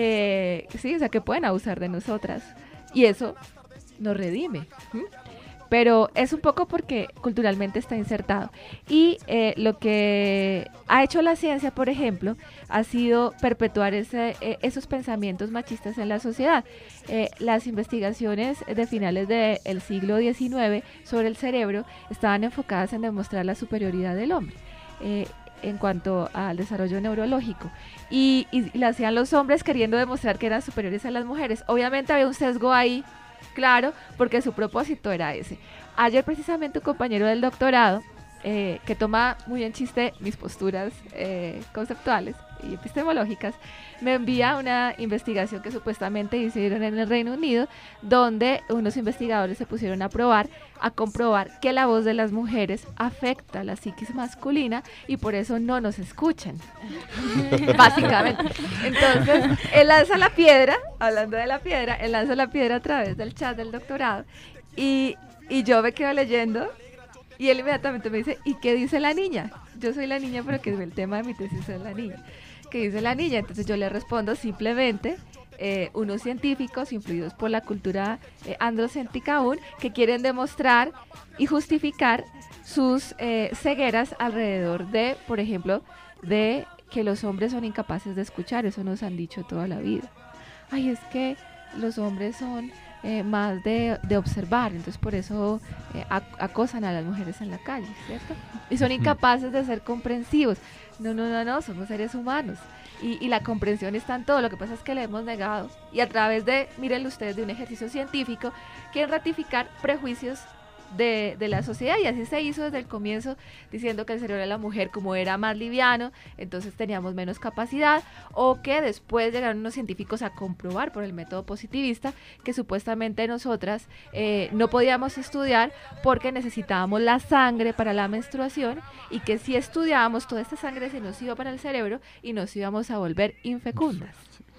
eh, sí, o sea que pueden abusar de nosotras y eso nos redime. ¿Mm? Pero es un poco porque culturalmente está insertado. Y eh, lo que ha hecho la ciencia, por ejemplo, ha sido perpetuar ese, eh, esos pensamientos machistas en la sociedad. Eh, las investigaciones de finales del siglo diecinueve sobre el cerebro estaban enfocadas en demostrar la superioridad del hombre eh, en cuanto al desarrollo neurológico. Y, y, y lo hacían los hombres queriendo demostrar que eran superiores a las mujeres. Obviamente había un sesgo ahí, claro, porque su propósito era ese. Ayer precisamente un compañero del doctorado, eh, que toma muy en chiste mis posturas eh, conceptuales y epistemológicas, me envía una investigación que supuestamente hicieron en el Reino Unido, donde unos investigadores se pusieron a probar, a comprobar que la voz de las mujeres afecta a la psiquis masculina y por eso no nos escuchan, básicamente. Entonces, él lanza la piedra, hablando de la piedra, él lanza la piedra a través del chat del doctorado y, y yo me quedo leyendo Y él inmediatamente me dice, ¿y qué dice la niña? Yo soy la niña, pero que el tema de mi tesis es la niña. ¿Qué dice la niña? Entonces yo le respondo simplemente, eh, unos científicos influidos por la cultura eh, androcéntrica aún, que quieren demostrar y justificar sus eh, cegueras alrededor de, por ejemplo, de que los hombres son incapaces de escuchar. Eso nos han dicho toda la vida. Ay, es que los hombres son eh, más de, de observar, entonces por eso eh, acosan a las mujeres en la calle, ¿cierto? Y son incapaces de ser comprensivos. No, no, no, no, somos seres humanos. Y, y la comprensión está en todo, lo que pasa es que le hemos negado. Y a través de, mírenlo ustedes, de un ejercicio científico, quieren ratificar prejuicios De, de la sociedad, y así se hizo desde el comienzo, diciendo que el cerebro de la mujer, como era más liviano, entonces teníamos menos capacidad, o que después llegaron unos científicos a comprobar por el método positivista que supuestamente nosotras eh, no podíamos estudiar porque necesitábamos la sangre para la menstruación, y que si estudiábamos toda esta sangre se nos iba para el cerebro y nos íbamos a volver infecundas.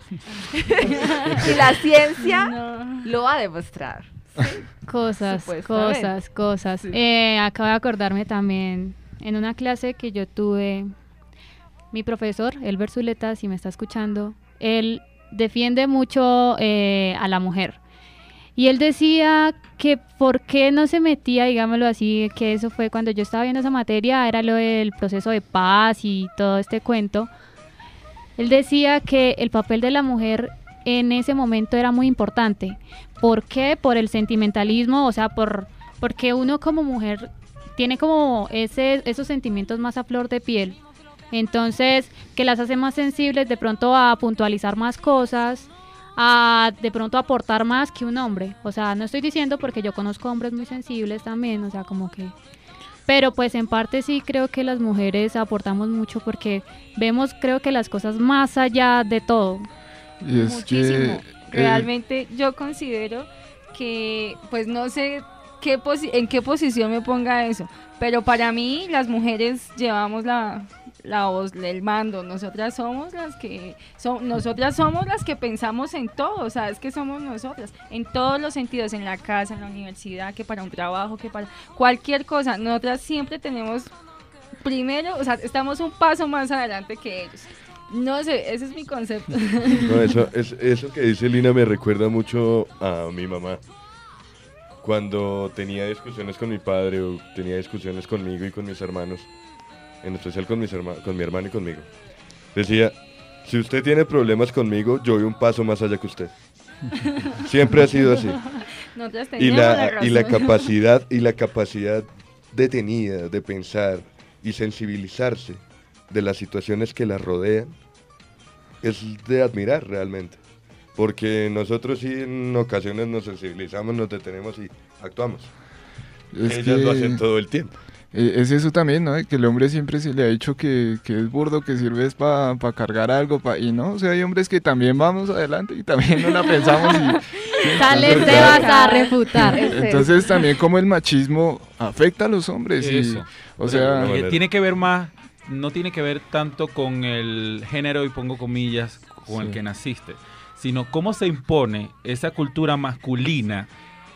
Y la ciencia no. lo ha demostrado.
Cosas, cosas, cosas. Sí. Eh, acabo de acordarme también, en una clase que yo tuve, mi profesor, Elber Zuleta, si me está escuchando, él defiende mucho eh, a la mujer. Y él decía que por qué no se metía, digámoslo así, que eso fue cuando yo estaba viendo esa materia, era lo del proceso de paz y todo este cuento. Él decía que el papel de la mujer en ese momento era muy importante. ¿Por qué? Por el sentimentalismo, o sea, por porque uno como mujer tiene como ese, esos sentimientos más a flor de piel. Entonces, que las hace más sensibles de pronto a puntualizar más cosas, a de pronto aportar más que un hombre. O sea, no estoy diciendo, porque yo conozco hombres muy sensibles también, o sea, como que... Pero pues en parte sí creo que las mujeres aportamos mucho porque vemos, creo que las cosas más allá de todo.
Y es
Muchísimo.
que...
Realmente eh, yo considero que, pues no sé qué posi- en qué posición me ponga eso, pero para mí las mujeres llevamos la, la voz, el mando. Nosotras somos las que so, nosotras somos las que pensamos en todo, o sea, es que somos nosotras, en todos los sentidos, en la casa, en la universidad, que para un trabajo, que para cualquier cosa. Nosotras siempre tenemos primero, o sea, estamos un paso más adelante que ellos. No sé, ese es mi concepto.
No, eso, es, eso que dice Lina me recuerda mucho a mi mamá. Cuando tenía discusiones con mi padre o tenía discusiones conmigo y con mis hermanos, en especial con, mis herma- con mi hermano y conmigo, decía, si usted tiene problemas conmigo, yo voy un paso más allá que usted. Siempre ha sido así. Y la, la y la capacidad y la capacidad detenida de pensar y sensibilizarse de las situaciones que la rodean es de admirar realmente, porque nosotros sí en ocasiones nos sensibilizamos, nos detenemos y actuamos. Es Ellas que... lo hacen todo el tiempo.
Es eso también, ¿no? Que el hombre siempre se le ha dicho que, que es burdo, que sirve para pa cargar algo, pa, y no, o sea, hay hombres que también vamos adelante y también no la pensamos y...
Sales te vas a refutar.
Entonces también como el machismo afecta a los hombres.
Eso.
Y, o sea...
Bueno, tiene que ver más, no tiene que ver tanto con el género, y pongo comillas, con sí. el que naciste, sino cómo se impone esa cultura masculina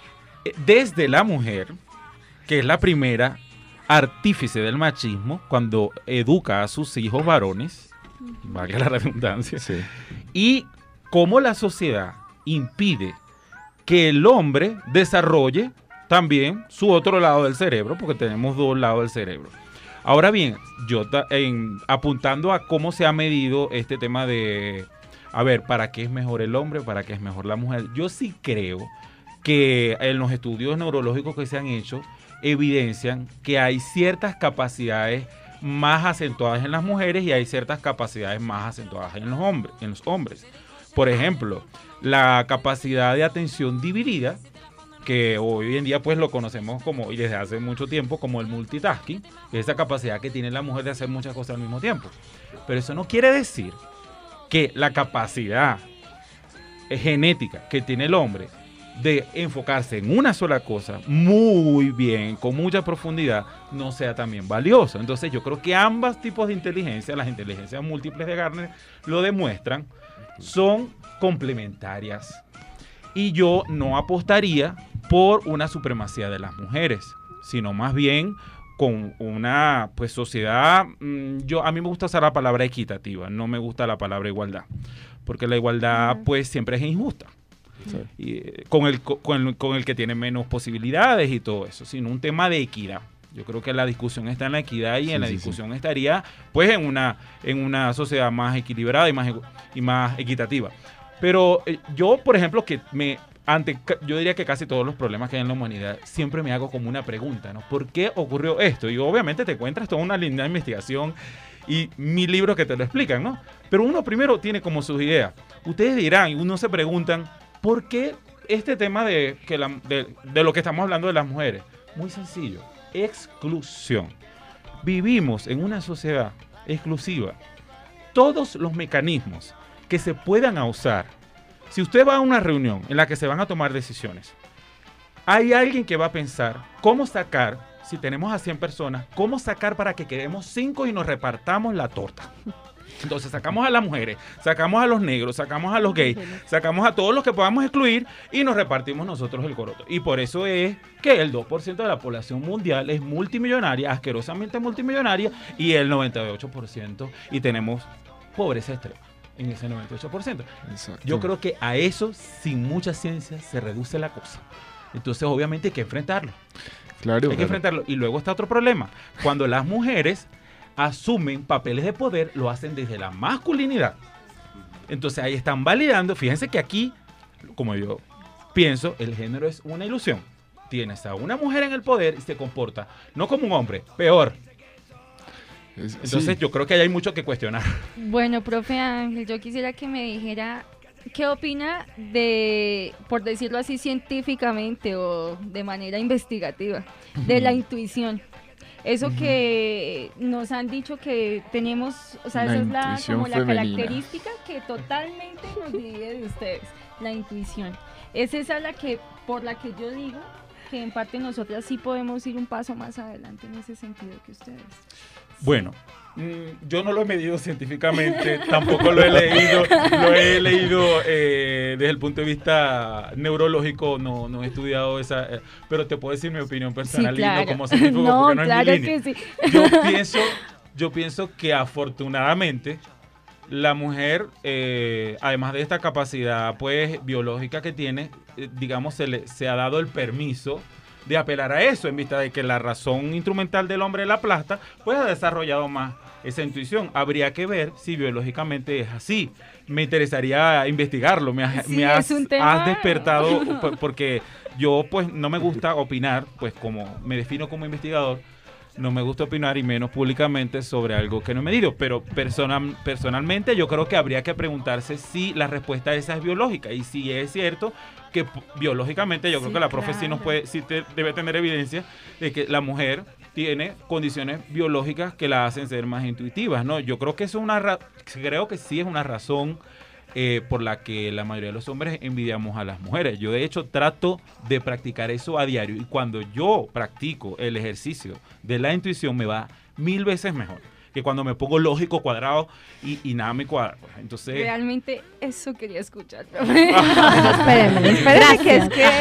desde la mujer, que es la primera artífice del machismo cuando educa a sus hijos varones, valga la redundancia, sí. y cómo la sociedad impide que el hombre desarrolle también su otro lado del cerebro, porque tenemos dos lados del cerebro. Ahora bien, yo ta- en, apuntando a cómo se ha medido este tema de, a ver, ¿para qué es mejor el hombre? ¿Para qué es mejor la mujer? Yo sí creo que en los estudios neurológicos que se han hecho, evidencian que hay ciertas capacidades más acentuadas en las mujeres y hay ciertas capacidades más acentuadas en los hombres, en los hombres. Por ejemplo, la capacidad de atención dividida, que hoy en día pues lo conocemos como, y desde hace mucho tiempo, como el multitasking, que es esa capacidad que tiene la mujer de hacer muchas cosas al mismo tiempo. Pero eso no quiere decir que la capacidad genética que tiene el hombre de enfocarse en una sola cosa muy bien, con mucha profundidad, no sea también valioso. Entonces yo creo que ambos tipos de inteligencia, las inteligencias múltiples de Gardner lo demuestran, son complementarias. Y yo no apostaría por una supremacía de las mujeres. sino más bien con una pues sociedad, mmm, yo a mí me gusta usar la palabra equitativa, no me gusta la palabra igualdad, porque la igualdad uh-huh. pues siempre es injusta. Sí. Y, eh, con, el, con, el, con el que tiene menos posibilidades y todo eso, sino un tema de equidad. Yo creo que la discusión está en la equidad y sí, en la sí, discusión sí. estaría pues en una, en una sociedad más equilibrada y más, y más equitativa. Pero eh, yo, por ejemplo, que me ante yo diría que casi todos los problemas que hay en la humanidad, siempre me hago como una pregunta, ¿no? ¿Por qué ocurrió esto? Y obviamente te encuentras toda una línea de investigación y mil libros que te lo explican, ¿no? Pero uno primero tiene como sus ideas. Ustedes dirán, y uno se preguntan, ¿por qué este tema de, que la, de, de lo que estamos hablando de las mujeres? Muy sencillo, exclusión. Vivimos en una sociedad exclusiva. Todos los mecanismos que se puedan usar, si usted va a una reunión en la que se van a tomar decisiones, hay alguien que va a pensar cómo sacar, si tenemos a cien personas, cómo sacar para que quedemos cinco y nos repartamos la torta. Entonces sacamos a las mujeres, sacamos a los negros, sacamos a los gays, sacamos a todos los que podamos excluir y nos repartimos nosotros el coroto. Y por eso es que el dos por ciento de la población mundial es multimillonaria, asquerosamente multimillonaria, y el noventa y ocho por ciento, y tenemos pobreza extrema en ese noventa y ocho por ciento. Exacto. Yo creo que a eso, sin mucha ciencia, se reduce la cosa. Entonces, obviamente, hay que enfrentarlo. Claro. Hay claro. que enfrentarlo. Y luego está otro problema. Cuando las mujeres asumen papeles de poder, lo hacen desde la masculinidad. Entonces, ahí están validando. Fíjense que aquí, como yo pienso, el género es una ilusión. Tienes a una mujer en el poder y se comporta no como un hombre, peor. Entonces sí. yo creo que ahí hay mucho que cuestionar. Bueno, profe Ángel, yo quisiera que me dijera qué opina de, por decirlo así científicamente o de manera investigativa, de la intuición. Eso uh-huh. que nos han dicho que tenemos, o sea, la esa es la, como la característica que totalmente nos divide de ustedes, la intuición. Es esa la que, por la que yo digo que en parte nosotras sí podemos ir un paso más adelante en ese sentido que ustedes. Bueno, mmm, yo no lo he medido científicamente, tampoco lo he leído, lo he leído eh, desde el punto de vista neurológico, no, no he estudiado esa, eh, pero te puedo decir mi opinión personal, sí, claro. y no como científico, no, porque no claro es mi línea. Que sí. Yo pienso, yo pienso que afortunadamente la mujer, eh, además de esta capacidad pues biológica que tiene, eh, digamos, se, le, se ha dado el permiso de apelar a eso, en vista de que la razón instrumental del hombre la aplasta, pues ha desarrollado más esa intuición. Habría que ver si biológicamente es así. Me interesaría investigarlo. Me, sí, me has, has despertado, porque yo pues no me gusta opinar, pues como me defino como investigador, no me gusta opinar y menos públicamente sobre algo que no he medido, pero personal, personalmente yo creo que habría que preguntarse si la respuesta a esa es biológica y si es cierto que biológicamente yo sí, creo que la profe claro. sí nos puede, sí te, debe tener evidencia de que la mujer tiene condiciones biológicas que la hacen ser más intuitivas, ¿no? Yo creo que eso es una ra- creo que sí es una razón eh, por la que la mayoría de los hombres envidiamos a las mujeres. Yo de hecho trato de practicar eso a diario y cuando yo practico el ejercicio de la intuición me va mil veces mejor que cuando me pongo lógico, cuadrado y, y nada me cuadra. Pues. Entonces, realmente eso quería escuchar. Espérenme, espérenme que es que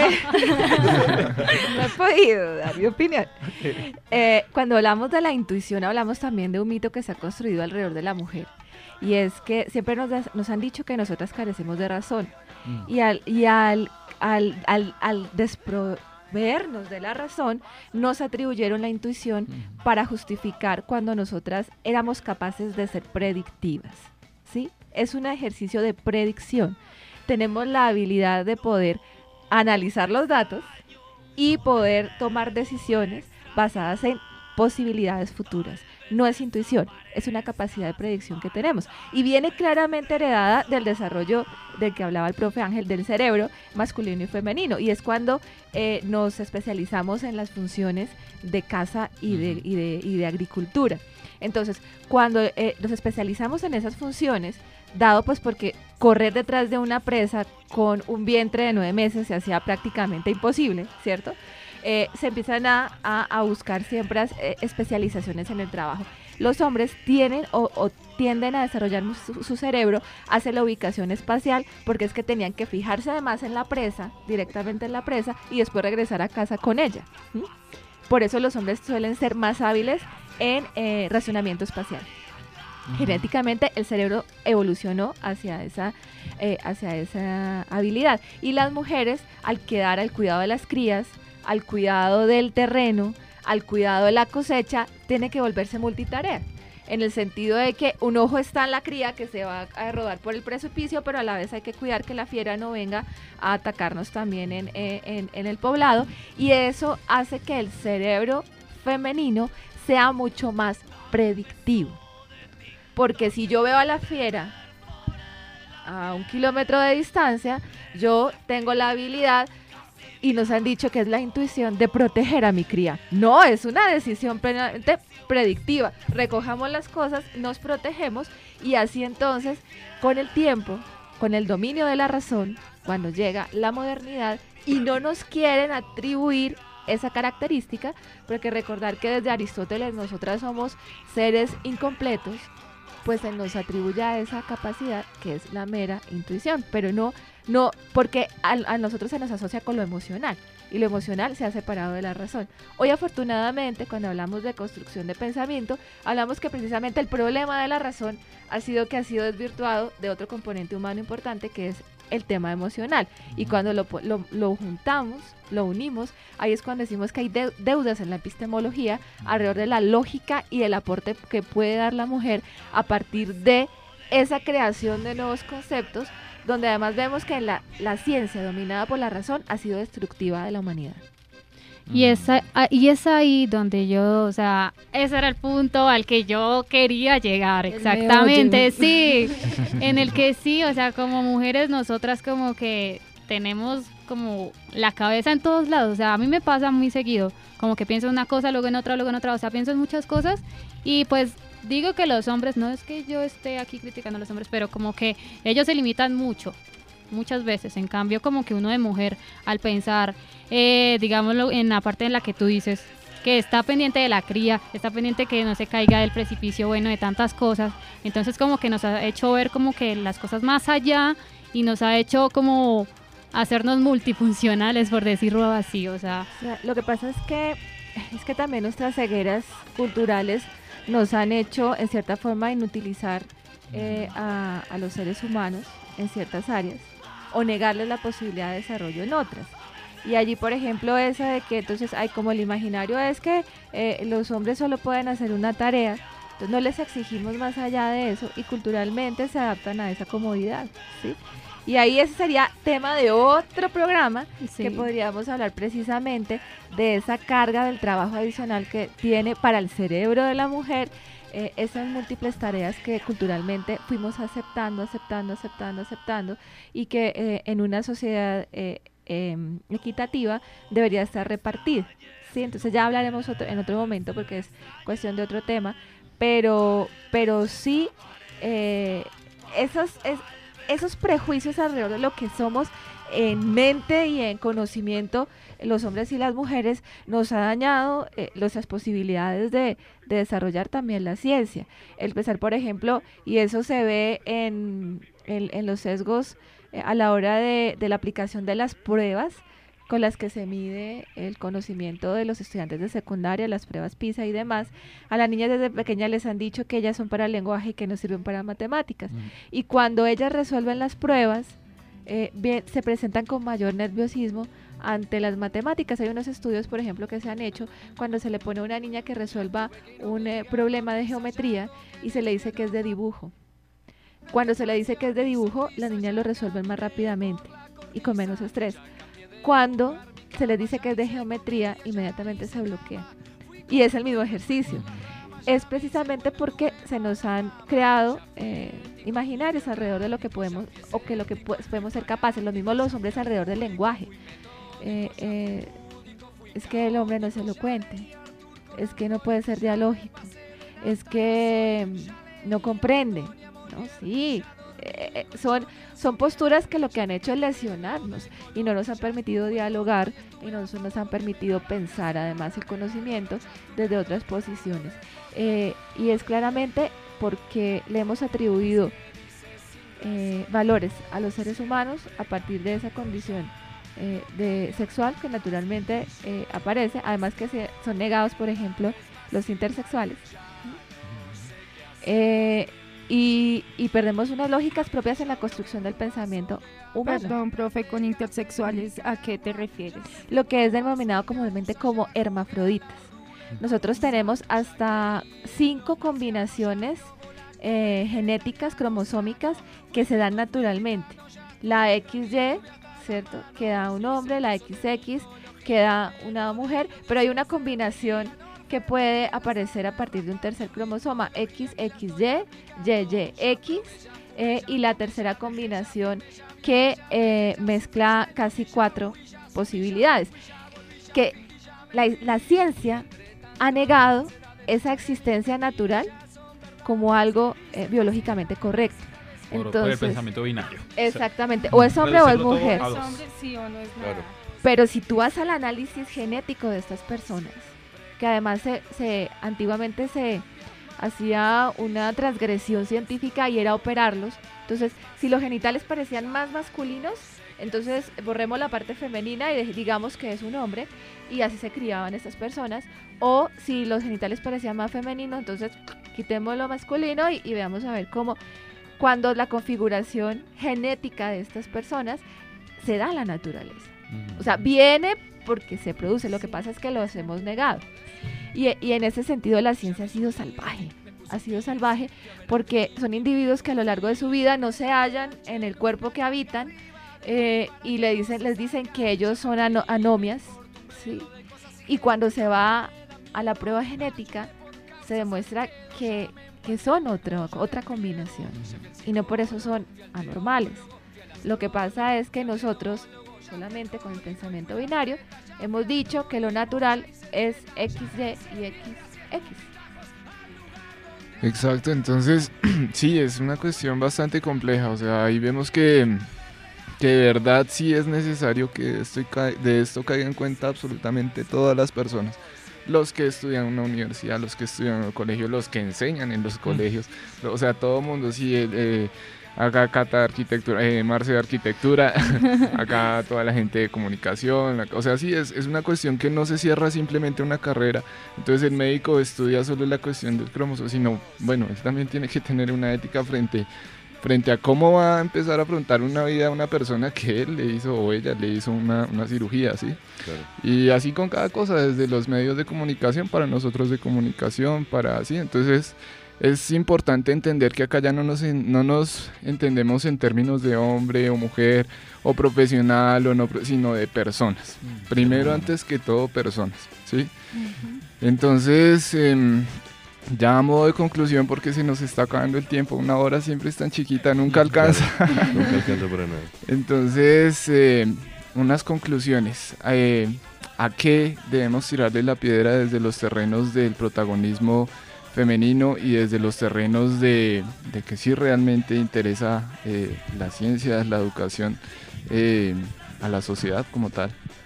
no he podido dar mi opinión. Eh, cuando hablamos de la intuición, hablamos también de un mito que se ha construido alrededor de la mujer. Y es que siempre nos, nos han dicho que nosotras carecemos de razón. Mm. Y al, y al, al, al, al despro... vernos de la razón, nos atribuyeron la intuición uh-huh. para justificar cuando nosotras éramos capaces de ser predictivas, ¿sí? Es un ejercicio de predicción. Tenemos la habilidad de poder analizar los datos y poder tomar decisiones basadas en posibilidades futuras. No es intuición, es una capacidad de predicción que tenemos y viene claramente heredada del desarrollo del que hablaba el profe Ángel, del cerebro masculino y femenino, y es cuando eh, nos especializamos en las funciones de caza y de, y de, y de agricultura. Entonces, cuando eh, nos especializamos en esas funciones, dado pues porque correr detrás de una presa con un vientre de nueve meses se hacía prácticamente imposible, ¿cierto? Eh, se empiezan a, a, a buscar siempre eh, especializaciones en el trabajo. Los hombres tienen o, o tienden a desarrollar su, su cerebro hacia la ubicación espacial porque es que tenían que fijarse además en la presa, directamente en la presa y después regresar a casa con ella. ¿Mm?
por eso los hombres suelen ser más hábiles en eh, razonamiento espacial. Uh-huh. Genéticamente el cerebro evolucionó hacia esa, eh, hacia esa habilidad. Y las mujeres, al quedar al cuidado de las crías, al cuidado del terreno, al cuidado de la cosecha, tiene que volverse multitarea. En el sentido de que un ojo está en la cría que se va a rodar por el precipicio, pero a la vez hay que cuidar que la fiera no venga a atacarnos también en, en, en el poblado. Y eso hace que el cerebro femenino sea mucho más predictivo. Porque si yo veo a la fiera a un kilómetro de distancia, yo tengo la habilidad, y nos han dicho que es la intuición, de proteger a mi cría. No, es una decisión plenamente predictiva. Recojamos las cosas, nos protegemos, y así entonces, con el tiempo, con el dominio de la razón, cuando llega la modernidad y no nos quieren atribuir esa característica, porque recordar que desde Aristóteles nosotras somos seres incompletos, pues se nos atribuye a esa capacidad que es la mera intuición, pero no, no porque a, a nosotros se nos asocia con lo emocional, y lo emocional se ha separado de la razón. Hoy afortunadamente, cuando hablamos de construcción de pensamiento, hablamos que precisamente el problema de la razón ha sido que ha sido desvirtuado de otro componente humano importante, que es el tema emocional, y cuando lo, lo, lo juntamos, lo unimos, ahí es cuando decimos que hay de, deudas en la epistemología alrededor de la lógica y el aporte que puede dar la mujer a partir de esa creación de nuevos conceptos, donde además vemos que la, la ciencia dominada por la razón ha sido destructiva de la humanidad.
Y es, y es ahí donde yo, o sea, ese era el punto al que yo quería llegar, exactamente, sí, en el que sí, o sea, como mujeres nosotras como que tenemos como la cabeza en todos lados, o sea, a mí me pasa muy seguido, como que pienso en una cosa, luego en otra, luego en otra, o sea, pienso en muchas cosas, y pues digo que los hombres, no es que yo esté aquí criticando a los hombres, pero como que ellos se limitan mucho, muchas veces. En cambio, como que uno de mujer, al pensar, eh, digámoslo, en la parte en la que tú dices, que está pendiente de la cría, está pendiente que no se caiga del precipicio, bueno, de tantas cosas, entonces como que nos ha hecho ver como que las cosas más allá, y nos ha hecho como hacernos multifuncionales, por decirlo así, o sea.
O sea, lo que pasa es que, es que también nuestras cegueras culturales nos han hecho, en cierta forma, inutilizar eh, a, a los seres humanos en ciertas áreas, o negarles la posibilidad de desarrollo en otras. Y allí, por ejemplo, esa de que entonces hay como el imaginario es que eh, los hombres solo pueden hacer una tarea, entonces no les exigimos más allá de eso, y culturalmente se adaptan a esa comodidad, ¿sí? Y ahí ese sería tema de otro programa, sí, que podríamos hablar precisamente de esa carga del trabajo adicional que tiene para el cerebro de la mujer eh, esas múltiples tareas que culturalmente fuimos aceptando, aceptando, aceptando, aceptando, y que eh, en una sociedad eh, eh, equitativa debería estar repartida, ¿sí? Entonces ya hablaremos otro, en otro momento, porque es cuestión de otro tema, pero, pero sí eh, esos... Es, esos prejuicios alrededor de lo que somos en mente y en conocimiento, los hombres y las mujeres, nos ha dañado eh, nuestras posibilidades de, de desarrollar también la ciencia. El pensar, por ejemplo, y eso se ve en, en, en los sesgos eh, a la hora de, de la aplicación de las pruebas con las que se mide el conocimiento de los estudiantes de secundaria, las pruebas PISA y demás. A las niñas desde pequeñas les han dicho que ellas son para el lenguaje y que no sirven para matemáticas. Mm. Y cuando ellas resuelven las pruebas, eh, bien, se presentan con mayor nerviosismo ante las matemáticas. Hay unos estudios, por ejemplo, que se han hecho cuando se le pone a una niña que resuelva un eh, problema de geometría y se le dice que es de dibujo. Cuando se le dice que es de dibujo, las niñas lo resuelven más rápidamente y con menos estrés. Cuando se les dice que es de geometría, inmediatamente se bloquea. Y es el mismo ejercicio. Es precisamente porque se nos han creado eh, imaginarios alrededor de lo que podemos, o que lo que podemos ser capaces. Lo mismo los hombres alrededor del lenguaje. Eh, eh, es que el hombre no es elocuente, es que no puede ser dialógico, es que no comprende, ¿no? Sí. Eh, son, son posturas que lo que han hecho es lesionarnos y no nos han permitido dialogar y no nos han permitido pensar además el conocimiento desde otras posiciones, eh, y es claramente porque le hemos atribuido eh, valores a los seres humanos a partir de esa condición eh, de sexual que naturalmente eh, aparece, además que se, son negados, por ejemplo, los intersexuales. Eh, y, y perdemos unas lógicas propias en la construcción del pensamiento humano.
Perdón, profe, con intersexuales, ¿a qué te refieres?
Lo que es denominado comúnmente como hermafroditas. Nosotros tenemos hasta cinco combinaciones eh, genéticas, cromosómicas, que se dan naturalmente. La equis ye, ¿cierto?, que da un hombre, la equis equis, que da una mujer, pero hay una combinación que puede aparecer a partir de un tercer cromosoma, equis equis ye, ye ye equis, eh, y la tercera combinación que eh, mezcla casi cuatro posibilidades. Que la, la ciencia ha negado esa existencia natural como algo eh, biológicamente correcto.
Por,
Entonces,
por el pensamiento binario.
Exactamente, o es hombre o es mujer.
Es hombre, sí o no es nada.
Claro.
Pero si tú vas al análisis genético de estas personas, que además se, se antiguamente se hacía una transgresión científica y era operarlos, entonces si los genitales parecían más masculinos, entonces borremos la parte femenina y digamos que es un hombre, y así se criaban estas personas. O si los genitales parecían más femeninos, entonces quitemos lo masculino y, y veamos a ver cómo, cuando la configuración genética de estas personas se da en la naturaleza. O sea, viene porque se produce, lo que pasa es que los hemos negado. Y, y en ese sentido la ciencia ha sido salvaje, ha sido salvaje porque son individuos que a lo largo de su vida no se hallan en el cuerpo que habitan, eh, y le dicen, les dicen que ellos son ano- anomias, ¿sí? Y cuando se va a la prueba genética se demuestra que, que son otro, otra combinación, y no por eso son anormales. Lo que pasa es que nosotros, solamente con el pensamiento binario, hemos dicho que lo natural es equis ye y equis equis.
Exacto, entonces sí, es una cuestión bastante compleja, o sea, ahí vemos que, que de verdad sí es necesario que esto, de esto caiga en cuenta absolutamente todas las personas, los que estudian en una universidad, los que estudian en un colegio, los que enseñan en los colegios, o sea, todo el mundo, sí, eh, acá Cata de arquitectura, eh, Marce de arquitectura, acá toda la gente de comunicación, la, o sea, sí, es, es una cuestión que no se cierra simplemente una carrera. Entonces el médico estudia solo la cuestión del cromosoma, sino, bueno, él también tiene que tener una ética frente, frente a cómo va a empezar a afrontar una vida a una persona que él le hizo o ella le hizo una, una cirugía, ¿sí? Claro. Y así con cada cosa, desde los medios de comunicación, para nosotros de comunicación, para así, entonces es importante entender que acá ya no nos, no nos entendemos en términos de hombre o mujer o profesional o no, sino de personas. Mm, Primero, antes que todo, personas, ¿sí? Uh-huh. Entonces, eh, ya a modo de conclusión, porque se nos está acabando el tiempo, una hora siempre es tan chiquita, nunca alcanza.
Claro, nunca alcanza para nada.
Entonces, eh, unas conclusiones. Eh, ¿A qué debemos tirarle la piedra desde los terrenos del protagonismo femenino y desde los terrenos de, de que sí realmente interesa eh, la ciencia, la educación, eh, a la sociedad como tal?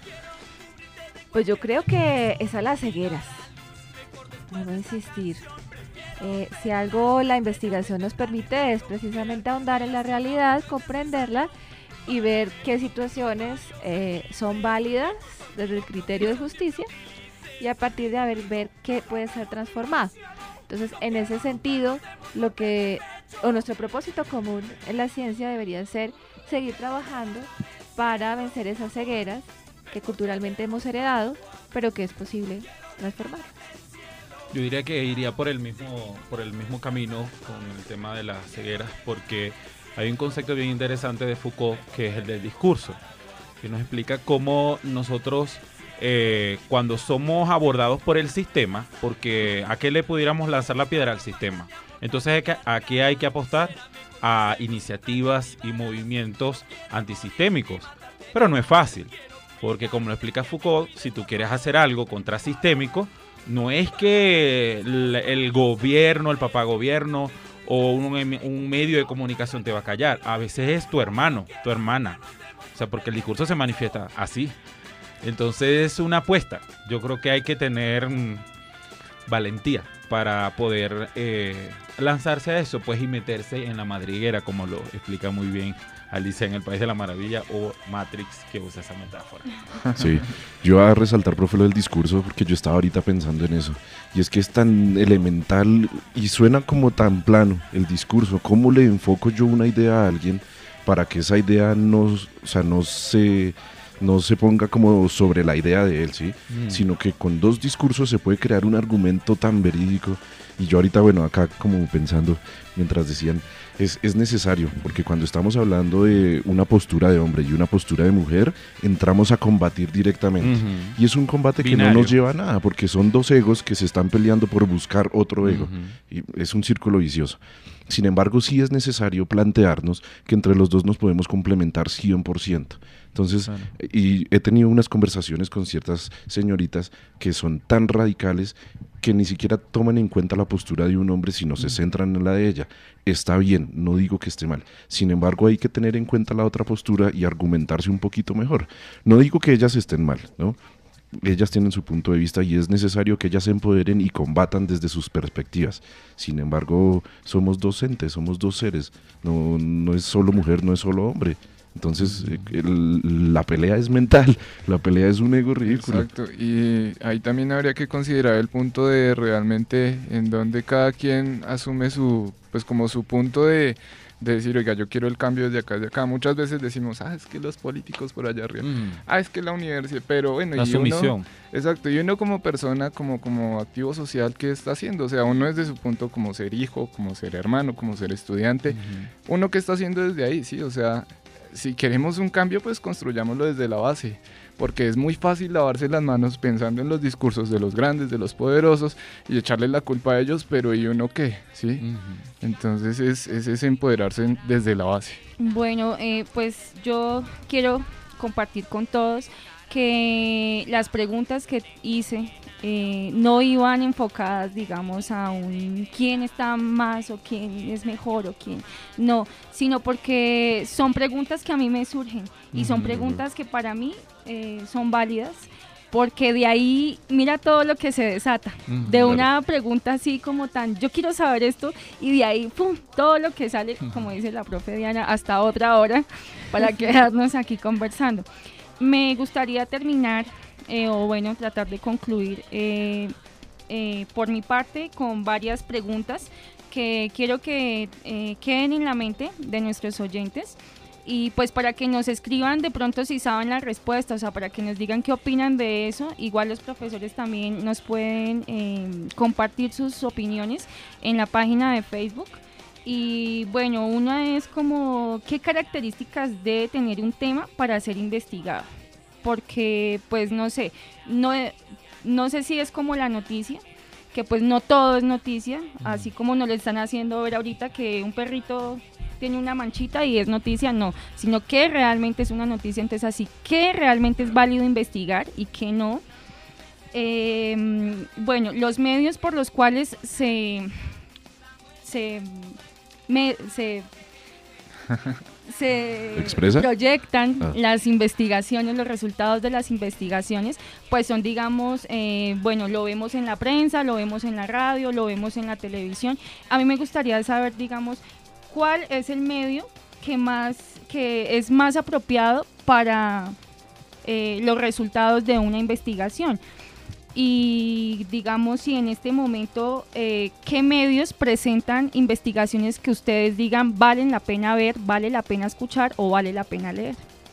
Pues yo creo que es a las cegueras, no voy a insistir. Eh, si algo la investigación nos permite es precisamente ahondar en la realidad, comprenderla y ver qué situaciones eh, son válidas desde el criterio de justicia, y a partir de haber, ver qué puede ser transformado. Entonces, en ese sentido, lo que, o nuestro propósito común en la ciencia debería ser seguir trabajando para vencer esas cegueras que culturalmente hemos heredado, pero que es posible transformar.
Yo diría que iría por el mismo, por el mismo camino con el tema de las cegueras, porque hay un concepto bien interesante de Foucault, que es el del discurso, que nos explica cómo nosotros, Eh, cuando somos abordados por el sistema, porque ¿a qué le pudiéramos lanzar la piedra al sistema? Entonces, ¿a qué hay que apostar? A iniciativas y movimientos antisistémicos. Pero no es fácil, porque como lo explica Foucault, si tú quieres hacer algo contrasistémico, no es que el, el gobierno, el papá gobierno o un, un medio de comunicación te va a callar. A veces es tu hermano, tu hermana. O sea, porque el discurso se manifiesta así. Entonces es una apuesta. Yo creo que hay que tener mmm, valentía para poder eh, lanzarse a eso, pues, y meterse en la madriguera, como lo explica muy bien Alicia en el País de la Maravilla o Matrix, que usa esa metáfora.
Sí, yo voy a resaltar, profe, lo del discurso, porque yo estaba ahorita pensando en eso. Y es que es tan elemental y suena como tan plano el discurso. ¿Cómo le enfoco yo una idea a alguien para que esa idea no, o sea, no se... no se ponga como sobre la idea de él, ¿sí? Mm. Sino que con dos discursos se puede crear un argumento tan verídico. Y yo ahorita, bueno, acá como pensando, mientras decían, es, es necesario, porque cuando estamos hablando de una postura de hombre y una postura de mujer, entramos a combatir directamente. Uh-huh. Y es un combate Binario. Que no nos lleva a nada, porque son dos egos que se están peleando por buscar otro ego. Uh-huh. Y es un círculo vicioso. Sin embargo, sí es necesario plantearnos que entre los dos nos podemos complementar cien por ciento. Entonces, claro. Y he tenido unas conversaciones con ciertas señoritas que son tan radicales que ni siquiera toman en cuenta la postura de un hombre, sino mm. se centran en la de ella. Está bien, no digo que esté mal. Sin embargo, hay que tener en cuenta la otra postura y argumentarse un poquito mejor. No digo que ellas estén mal, ¿no? Ellas tienen su punto de vista y es necesario que ellas se empoderen y combatan desde sus perspectivas. Sin embargo, somos dos entes, somos dos seres. No, no es solo mujer, no es solo hombre. Entonces, el, la pelea es mental, la pelea es un ego ridículo.
Exacto, y ahí también habría que considerar el punto de realmente en donde cada quien asume su, pues como su punto de, de decir, oiga, yo quiero el cambio desde acá, desde acá. Muchas veces decimos, ah, es que los políticos por allá arriba, mm. ah, es que la universidad, pero bueno,
la
y
sumisión.
Uno, exacto, y uno como persona, como, como activo social, ¿qué está haciendo? O sea, uno desde su punto como ser hijo, como ser hermano, como ser estudiante, uh-huh. uno que está haciendo desde ahí, sí, o sea... Si queremos un cambio, pues construyámoslo desde la base, porque es muy fácil lavarse las manos pensando en los discursos de los grandes, de los poderosos, y echarles la culpa a ellos, pero ¿y uno qué? ¿Sí? Uh-huh. Entonces es, es ese empoderarse desde la base.
Bueno, eh, pues yo quiero compartir con todos que las preguntas que hice eh, no iban enfocadas, digamos, a un quién está más o quién es mejor o quién no, sino porque son preguntas que a mí me surgen y son preguntas que para mí eh, son válidas, porque de ahí mira todo lo que se desata, uh-huh, de una claro. pregunta así como tan, yo quiero saber esto, y de ahí pum, todo lo que sale, uh-huh. como dice la profe Diana, hasta otra hora para quedarnos aquí conversando. Me gustaría terminar, eh, o bueno, tratar de concluir eh, eh, por mi parte con varias preguntas que quiero que eh, queden en la mente de nuestros oyentes, y pues para que nos escriban de pronto si saben la respuesta, o sea, para que nos digan qué opinan de eso. Igual los profesores también nos pueden eh, compartir sus opiniones en la página de Facebook. Y bueno, una es como qué características debe tener un tema para ser investigado, porque pues no sé, no, no sé si es como la noticia, que pues no todo es noticia, así como nos lo están haciendo ver ahorita que un perrito tiene una manchita y es noticia, no, sino que realmente es una noticia. Entonces así, ¿qué realmente es válido investigar y qué no? Eh, bueno, los medios por los cuales se... se Me, se, se
¿Expresa?
proyectan
ah.
las investigaciones, los resultados de las investigaciones, pues son, digamos, eh, bueno, lo vemos en la prensa, lo vemos en la radio, lo vemos en la televisión. A mí me gustaría saber, digamos, cuál es el medio que más, que es más apropiado para eh, los resultados de una investigación. Y digamos, si en este momento, eh, ¿qué medios presentan investigaciones que ustedes digan valen la pena ver, vale la pena escuchar o vale la pena leer?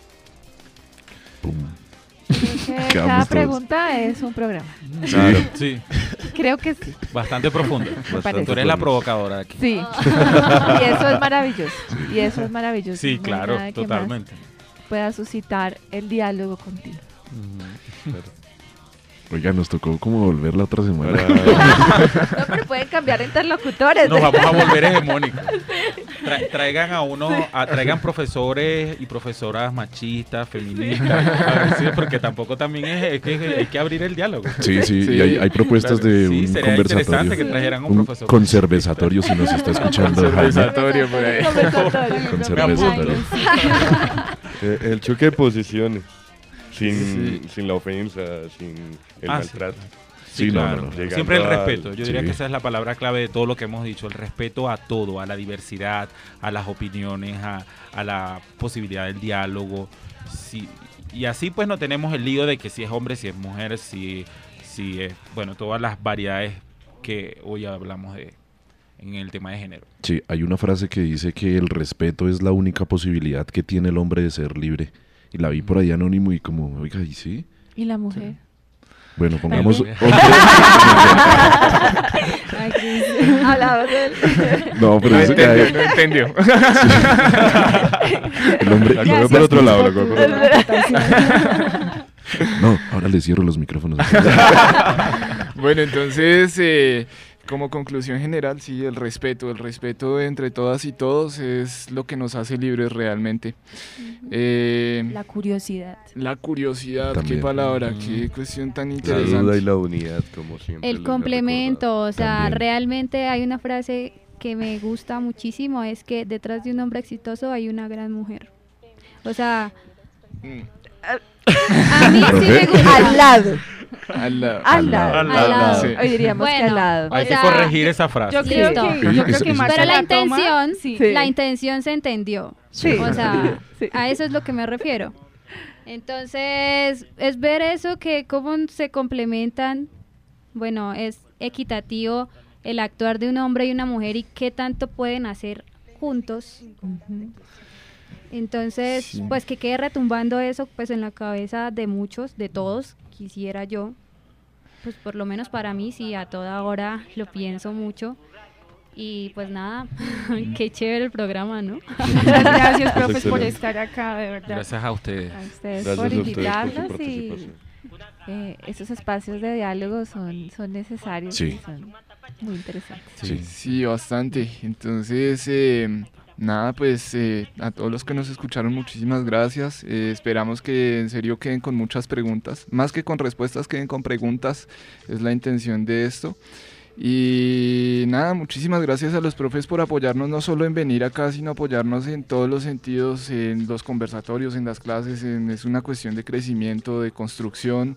Cada pregunta es un programa.
Claro, sí.
Creo que sí.
Bastante profundo. Bastante. Tú eres la provocadora aquí.
Sí. Y eso es maravilloso. Y eso es maravilloso.
Sí, no claro, totalmente.
Pueda suscitar el diálogo contigo.
Uh-huh. Pero
oiga, nos tocó como volver la otra semana.
No, pero pueden cambiar interlocutores.
Nos vamos a volver hegemónicos. Tra- traigan a uno, a, traigan profesores y profesoras machistas, feministas, a ver, sí, porque tampoco también es, es que hay que abrir el diálogo.
Sí, sí, sí, y hay, hay propuestas claro. de
sí,
un conversatorio.
Que trajeran un,
un
profesor.
conservesatorio, si nos está escuchando.
Conservesatorio por ahí.
Conservesatorio.
eh, el choque de posiciones. Sin,
sí.
sin la ofensa, sin el
ah,
maltrato.
Sí,
Sí, no,
claro.
no, no.
Siempre el
Llegando a-
respeto. Yo diría
sí.
que esa es la palabra clave de todo lo que hemos dicho. El respeto a todo, a la diversidad, a las opiniones, a, a la posibilidad del diálogo. Sí, y así pues no tenemos el lío de que si es hombre, si es mujer, si, si es, bueno, todas las variedades que hoy hablamos de en el tema de género.
Sí, hay una frase que dice que el respeto es la única posibilidad que tiene el hombre de ser libre. Y la vi por ahí anónimo y como, oiga, ¿y sí?
¿Y la mujer?
Bueno, pongamos
También.
otro-
Hablaba de él.
No, pero
No
eso que
entendió,
hay-
no entendió.
El hombre...
La cogió por otro lado, la cogió por otro
lado.
No, ahora le cierro los micrófonos.
Bueno, entonces, eh, como conclusión general, sí, el respeto, el respeto entre todas y todos es lo que nos hace libres realmente. Eh,
La curiosidad.
la curiosidad,
También.
qué palabra, qué cuestión tan
La
interesante.
duda y la unidad, como siempre.
El
les he
complemento, o sea,
También.
realmente hay una frase que me gusta muchísimo, es que detrás de un hombre exitoso hay una gran mujer. O sea,
Mm.
a mí sí me gusta.
Al lado.
Al lado.
Al lado.
Al
Al lado.
Sí.
Hoy diríamos que
Bueno,
al lado.
o
Hay que
sea,
corregir esa frase.
Yo creo
Listo.
que, yo creo que
Eso-
Marta
Pero la
toma-
intención,
sí.
Sí.
la intención se entendió.
Sí.
O sea,
Sí.
a eso es lo que me refiero. Entonces, es ver eso, que cómo se complementan. Bueno, es equitativo el actuar de un hombre y una mujer y qué tanto pueden hacer juntos.
Ujú.
Entonces,
Sí.
pues que quede retumbando eso pues en la cabeza de muchos, de todos, quisiera yo. Pues por lo menos para mí, sí, a toda hora lo pienso mucho. Y pues nada, qué chévere el programa, ¿no?
Muchas gracias, profes, por
Excelente.
estar acá, de verdad.
Gracias a ustedes.
A ustedes
Gracias
por
a ustedes por su
invitarnos y
participación.
eh, esos espacios de diálogo son, son necesarios
Sí.
y son muy interesantes.
Sí.
Sí, bastante. Entonces, eh, nada, pues eh, a todos los que nos escucharon, muchísimas gracias. Eh, esperamos que en serio queden con muchas preguntas. Más que con respuestas, queden con preguntas. Es la intención de esto. Y nada, muchísimas gracias a los profes por apoyarnos no solo en venir acá, sino apoyarnos en todos los sentidos, en los conversatorios, en las clases. En- es una cuestión de crecimiento, de construcción.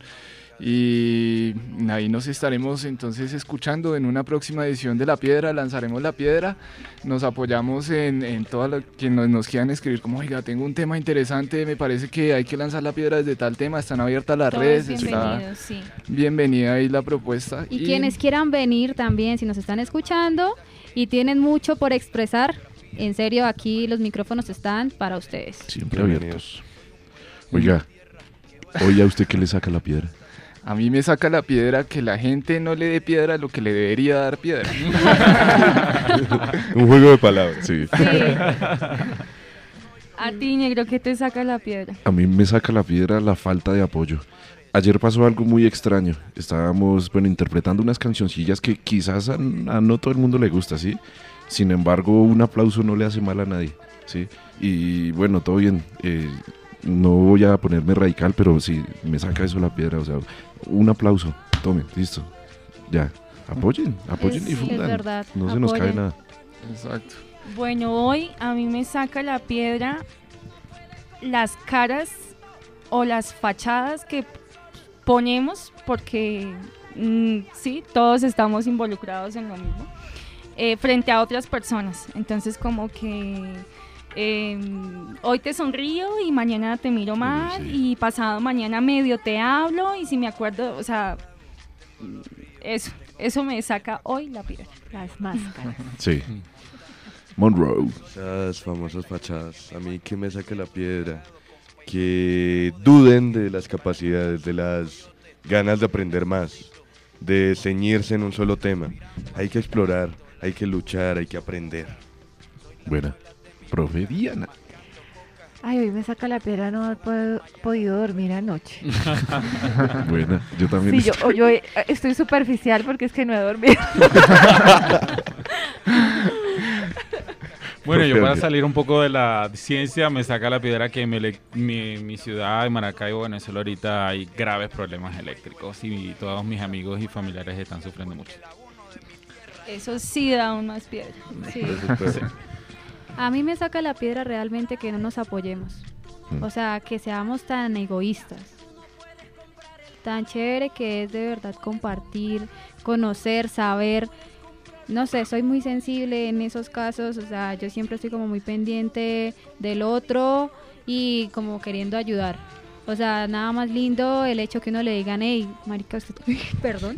Y ahí nos estaremos entonces escuchando en una próxima edición de La Piedra. Lanzaremos La Piedra, nos apoyamos en, en todo lo que nos, nos quieran escribir, como oiga, tengo un tema interesante, me parece que hay que lanzar la piedra desde tal tema, están abiertas las
Todos
redes, está
bienvenidos, sí.
bienvenida ahí la propuesta.
Y quienes quieran venir también, si nos están escuchando y tienen mucho por expresar, en serio, aquí los micrófonos están para ustedes.
Siempre abiertos. Oiga, oye, ¿a usted qué le saca la piedra?
A mí me saca la piedra que la gente no le dé piedra a lo que le debería dar piedra.
Un juego de palabras.
Sí.
A ti, negro, ¿qué te saca la piedra?
A mí me saca la piedra la falta de apoyo. Ayer pasó algo muy extraño. Estábamos, bueno, interpretando unas cancioncillas que quizás a, a no todo el mundo le gusta, ¿sí? Sin embargo, un aplauso no le hace mal a nadie, ¿sí? Y bueno, todo bien. Eh, no voy a ponerme radical, pero sí, me saca eso la piedra. O sea, un aplauso. Tomen, listo. Ya. Apoyen, apoyen
Es-
y
es
fundan.
verdad,
No se nos cae
apoyen.
nada.
Exacto.
Bueno, hoy a mí me saca la piedra las caras o las fachadas que ponemos, porque mm, sí, todos estamos involucrados en lo mismo, eh, frente a otras personas. Entonces como que eh, hoy te sonrío y mañana te miro mal,
sí.
y pasado mañana medio te hablo, y si me acuerdo, o sea, eso, eso me saca hoy la piedra.
Las máscaras.
Sí. Monroe.
Esas famosas fachadas. A mí que me saque la piedra. Que duden de las capacidades, de las ganas de aprender más, de ceñirse en un solo tema. Hay que explorar, hay que luchar, hay que aprender.
Buena. Profe Diana.
Ay, hoy me saca la piedra no haber pod- podido dormir anoche.
Buena. Yo también.
Sí, yo, yo eh, estoy superficial porque es que no he dormido.
Bueno, yo
Profe
para
Ángel.
salir un poco de la ciencia, me saca la piedra que me le- mi, mi ciudad de Maracaibo, Venezuela, ahorita hay graves problemas eléctricos y todos mis amigos y familiares están sufriendo mucho.
Eso sí da aún más piedra.
Sí.
Eso, pero-
A mí me saca la piedra realmente que no nos apoyemos.
Mm.
O sea, que seamos tan egoístas. tan chévere que es de verdad compartir, conocer, saber. No sé, soy muy sensible en esos casos, o sea, yo siempre estoy como muy pendiente del otro y como queriendo ayudar. O sea, nada más lindo el hecho que uno le digan, hey, marica, usted, perdón.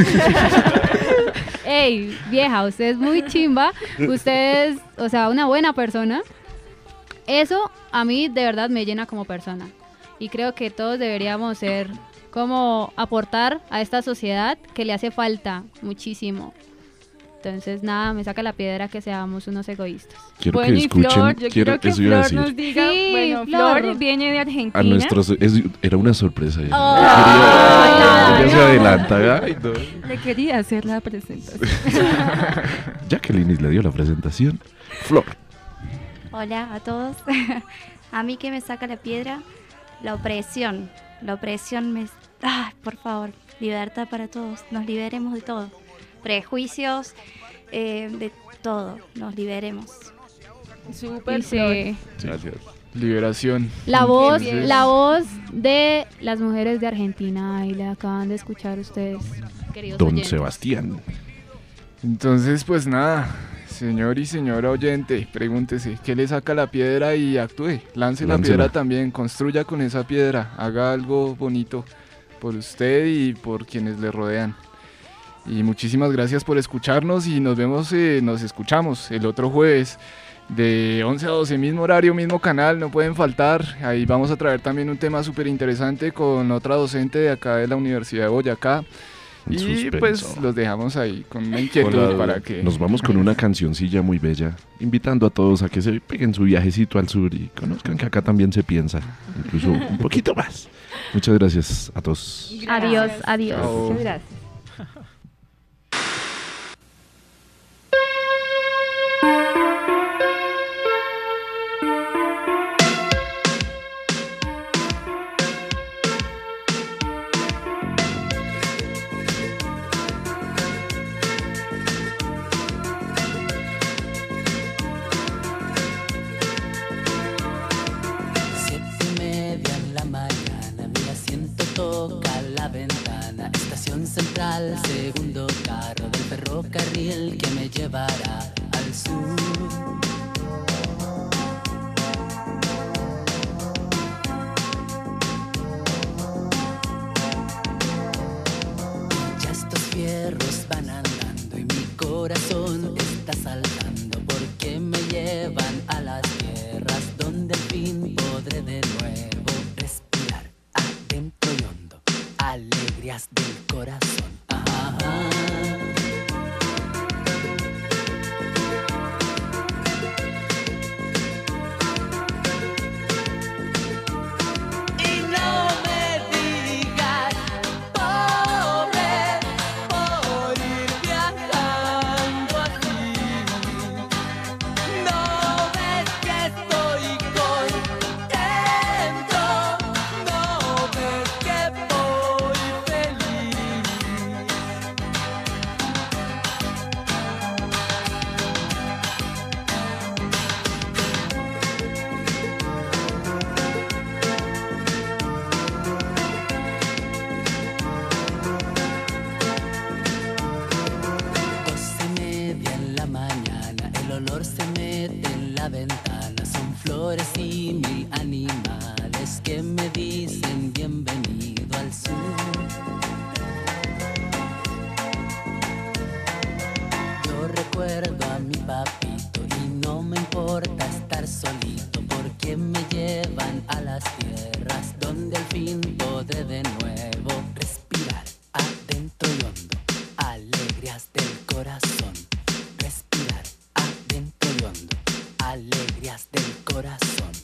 Hey, vieja, usted es muy chimba, usted es, o sea, una buena persona. Eso a mí de verdad me llena como persona. Y creo que todos deberíamos ser como aportar a esta sociedad que le hace falta muchísimo. Entonces, nada, me saca la piedra que seamos unos egoístas.
Quiero
bueno,
que escuchen,
y Flor, yo
quiero,
quiero que Flor nos diga, sí, bueno, Flor, Flor viene de Argentina.
A nuestros, es, era una sorpresa. Ya.
Oh,
quería, ella
no,
se
no.
adelanta. Ay, no.
Le quería hacer la presentación.
Jacqueline le dio la presentación. Flor.
Hola a todos. A mí que me saca la piedra, la opresión. La opresión me... Ay, por favor, libertad para todos. Nos liberemos de todo. Prejuicios, eh, de todo, nos liberemos.
Súper,
sí.
Gracias. Liberación.
La voz,
Entonces,
la voz de las mujeres de Argentina, y la acaban de escuchar ustedes, queridos
Don
oyentes.
Sebastián.
Entonces, pues nada, señor y señora oyente, pregúntese, ¿qué le saca la piedra y actúe? Lance la
Láncela.
piedra también, construya con esa piedra, haga algo bonito por usted y por quienes le rodean. Y muchísimas gracias por escucharnos y nos vemos, eh, nos escuchamos el otro jueves de once a doce, mismo horario, mismo canal, no pueden faltar. Ahí vamos a traer también un tema súper interesante con otra docente de acá de la Universidad de Boyacá.
Un
Y
suspenso.
pues los dejamos ahí con una inquietud
Hola,
para que...
Nos vamos con una cancioncilla muy bella, invitando a todos a que se peguen su viajecito al sur y conozcan que acá también se piensa, incluso un poquito más. Muchas gracias a todos.
Adiós, adiós.
Chao.
Muchas gracias.
Siete y media en la mañana, mi asiento toca la ventana. Estación central, segundo carro del ferrocarril que me llevará al sur. Ya estos fierros van andando y mi corazón está saltando porque me llevan a las tierras donde al fin podré de nuevo respirar adentro y hondo, alegrías del corazón. Ajá. Y no me digas, pobre, por ir viajando así. No ves que estoy contento, no ves que voy feliz. Doce y media en la mañana, el olor se mete en la ventana. Son flores y mil animales que me dicen bienvenido al sur. Yo recuerdo a mi papito y no me importa estar solito porque me llevan a las tierras donde al fin podré de nuevo respirar adentro y hondo, alegrías del corazón. Respirar adentro y hondo, alegrías del corazón.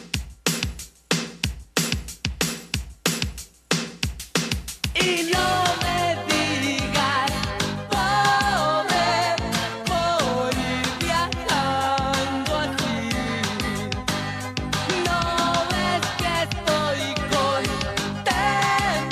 Y no me digas, pobre, por ir viajando así. No ves que estoy contento,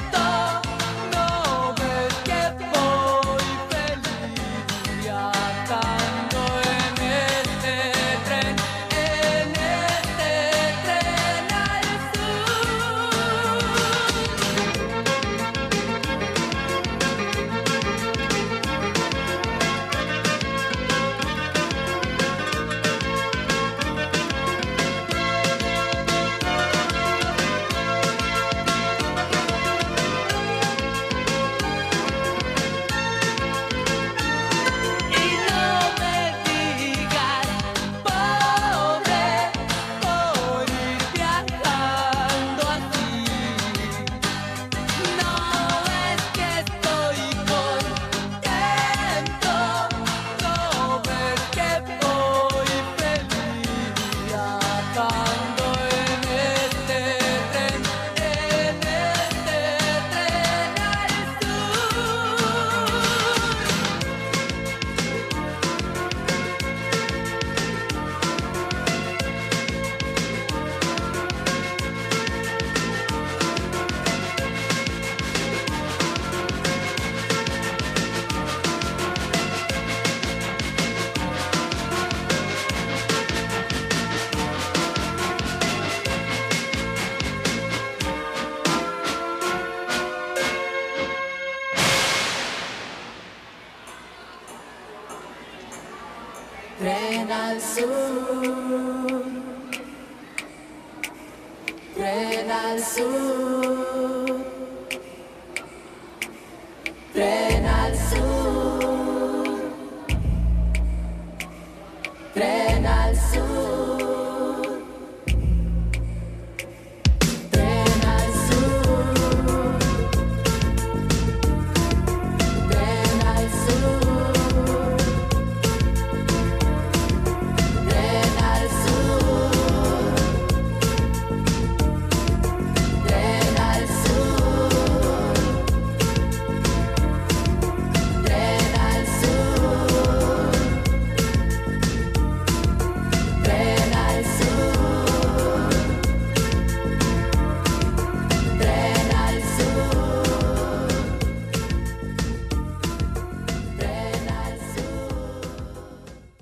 al sur, rueda al sur.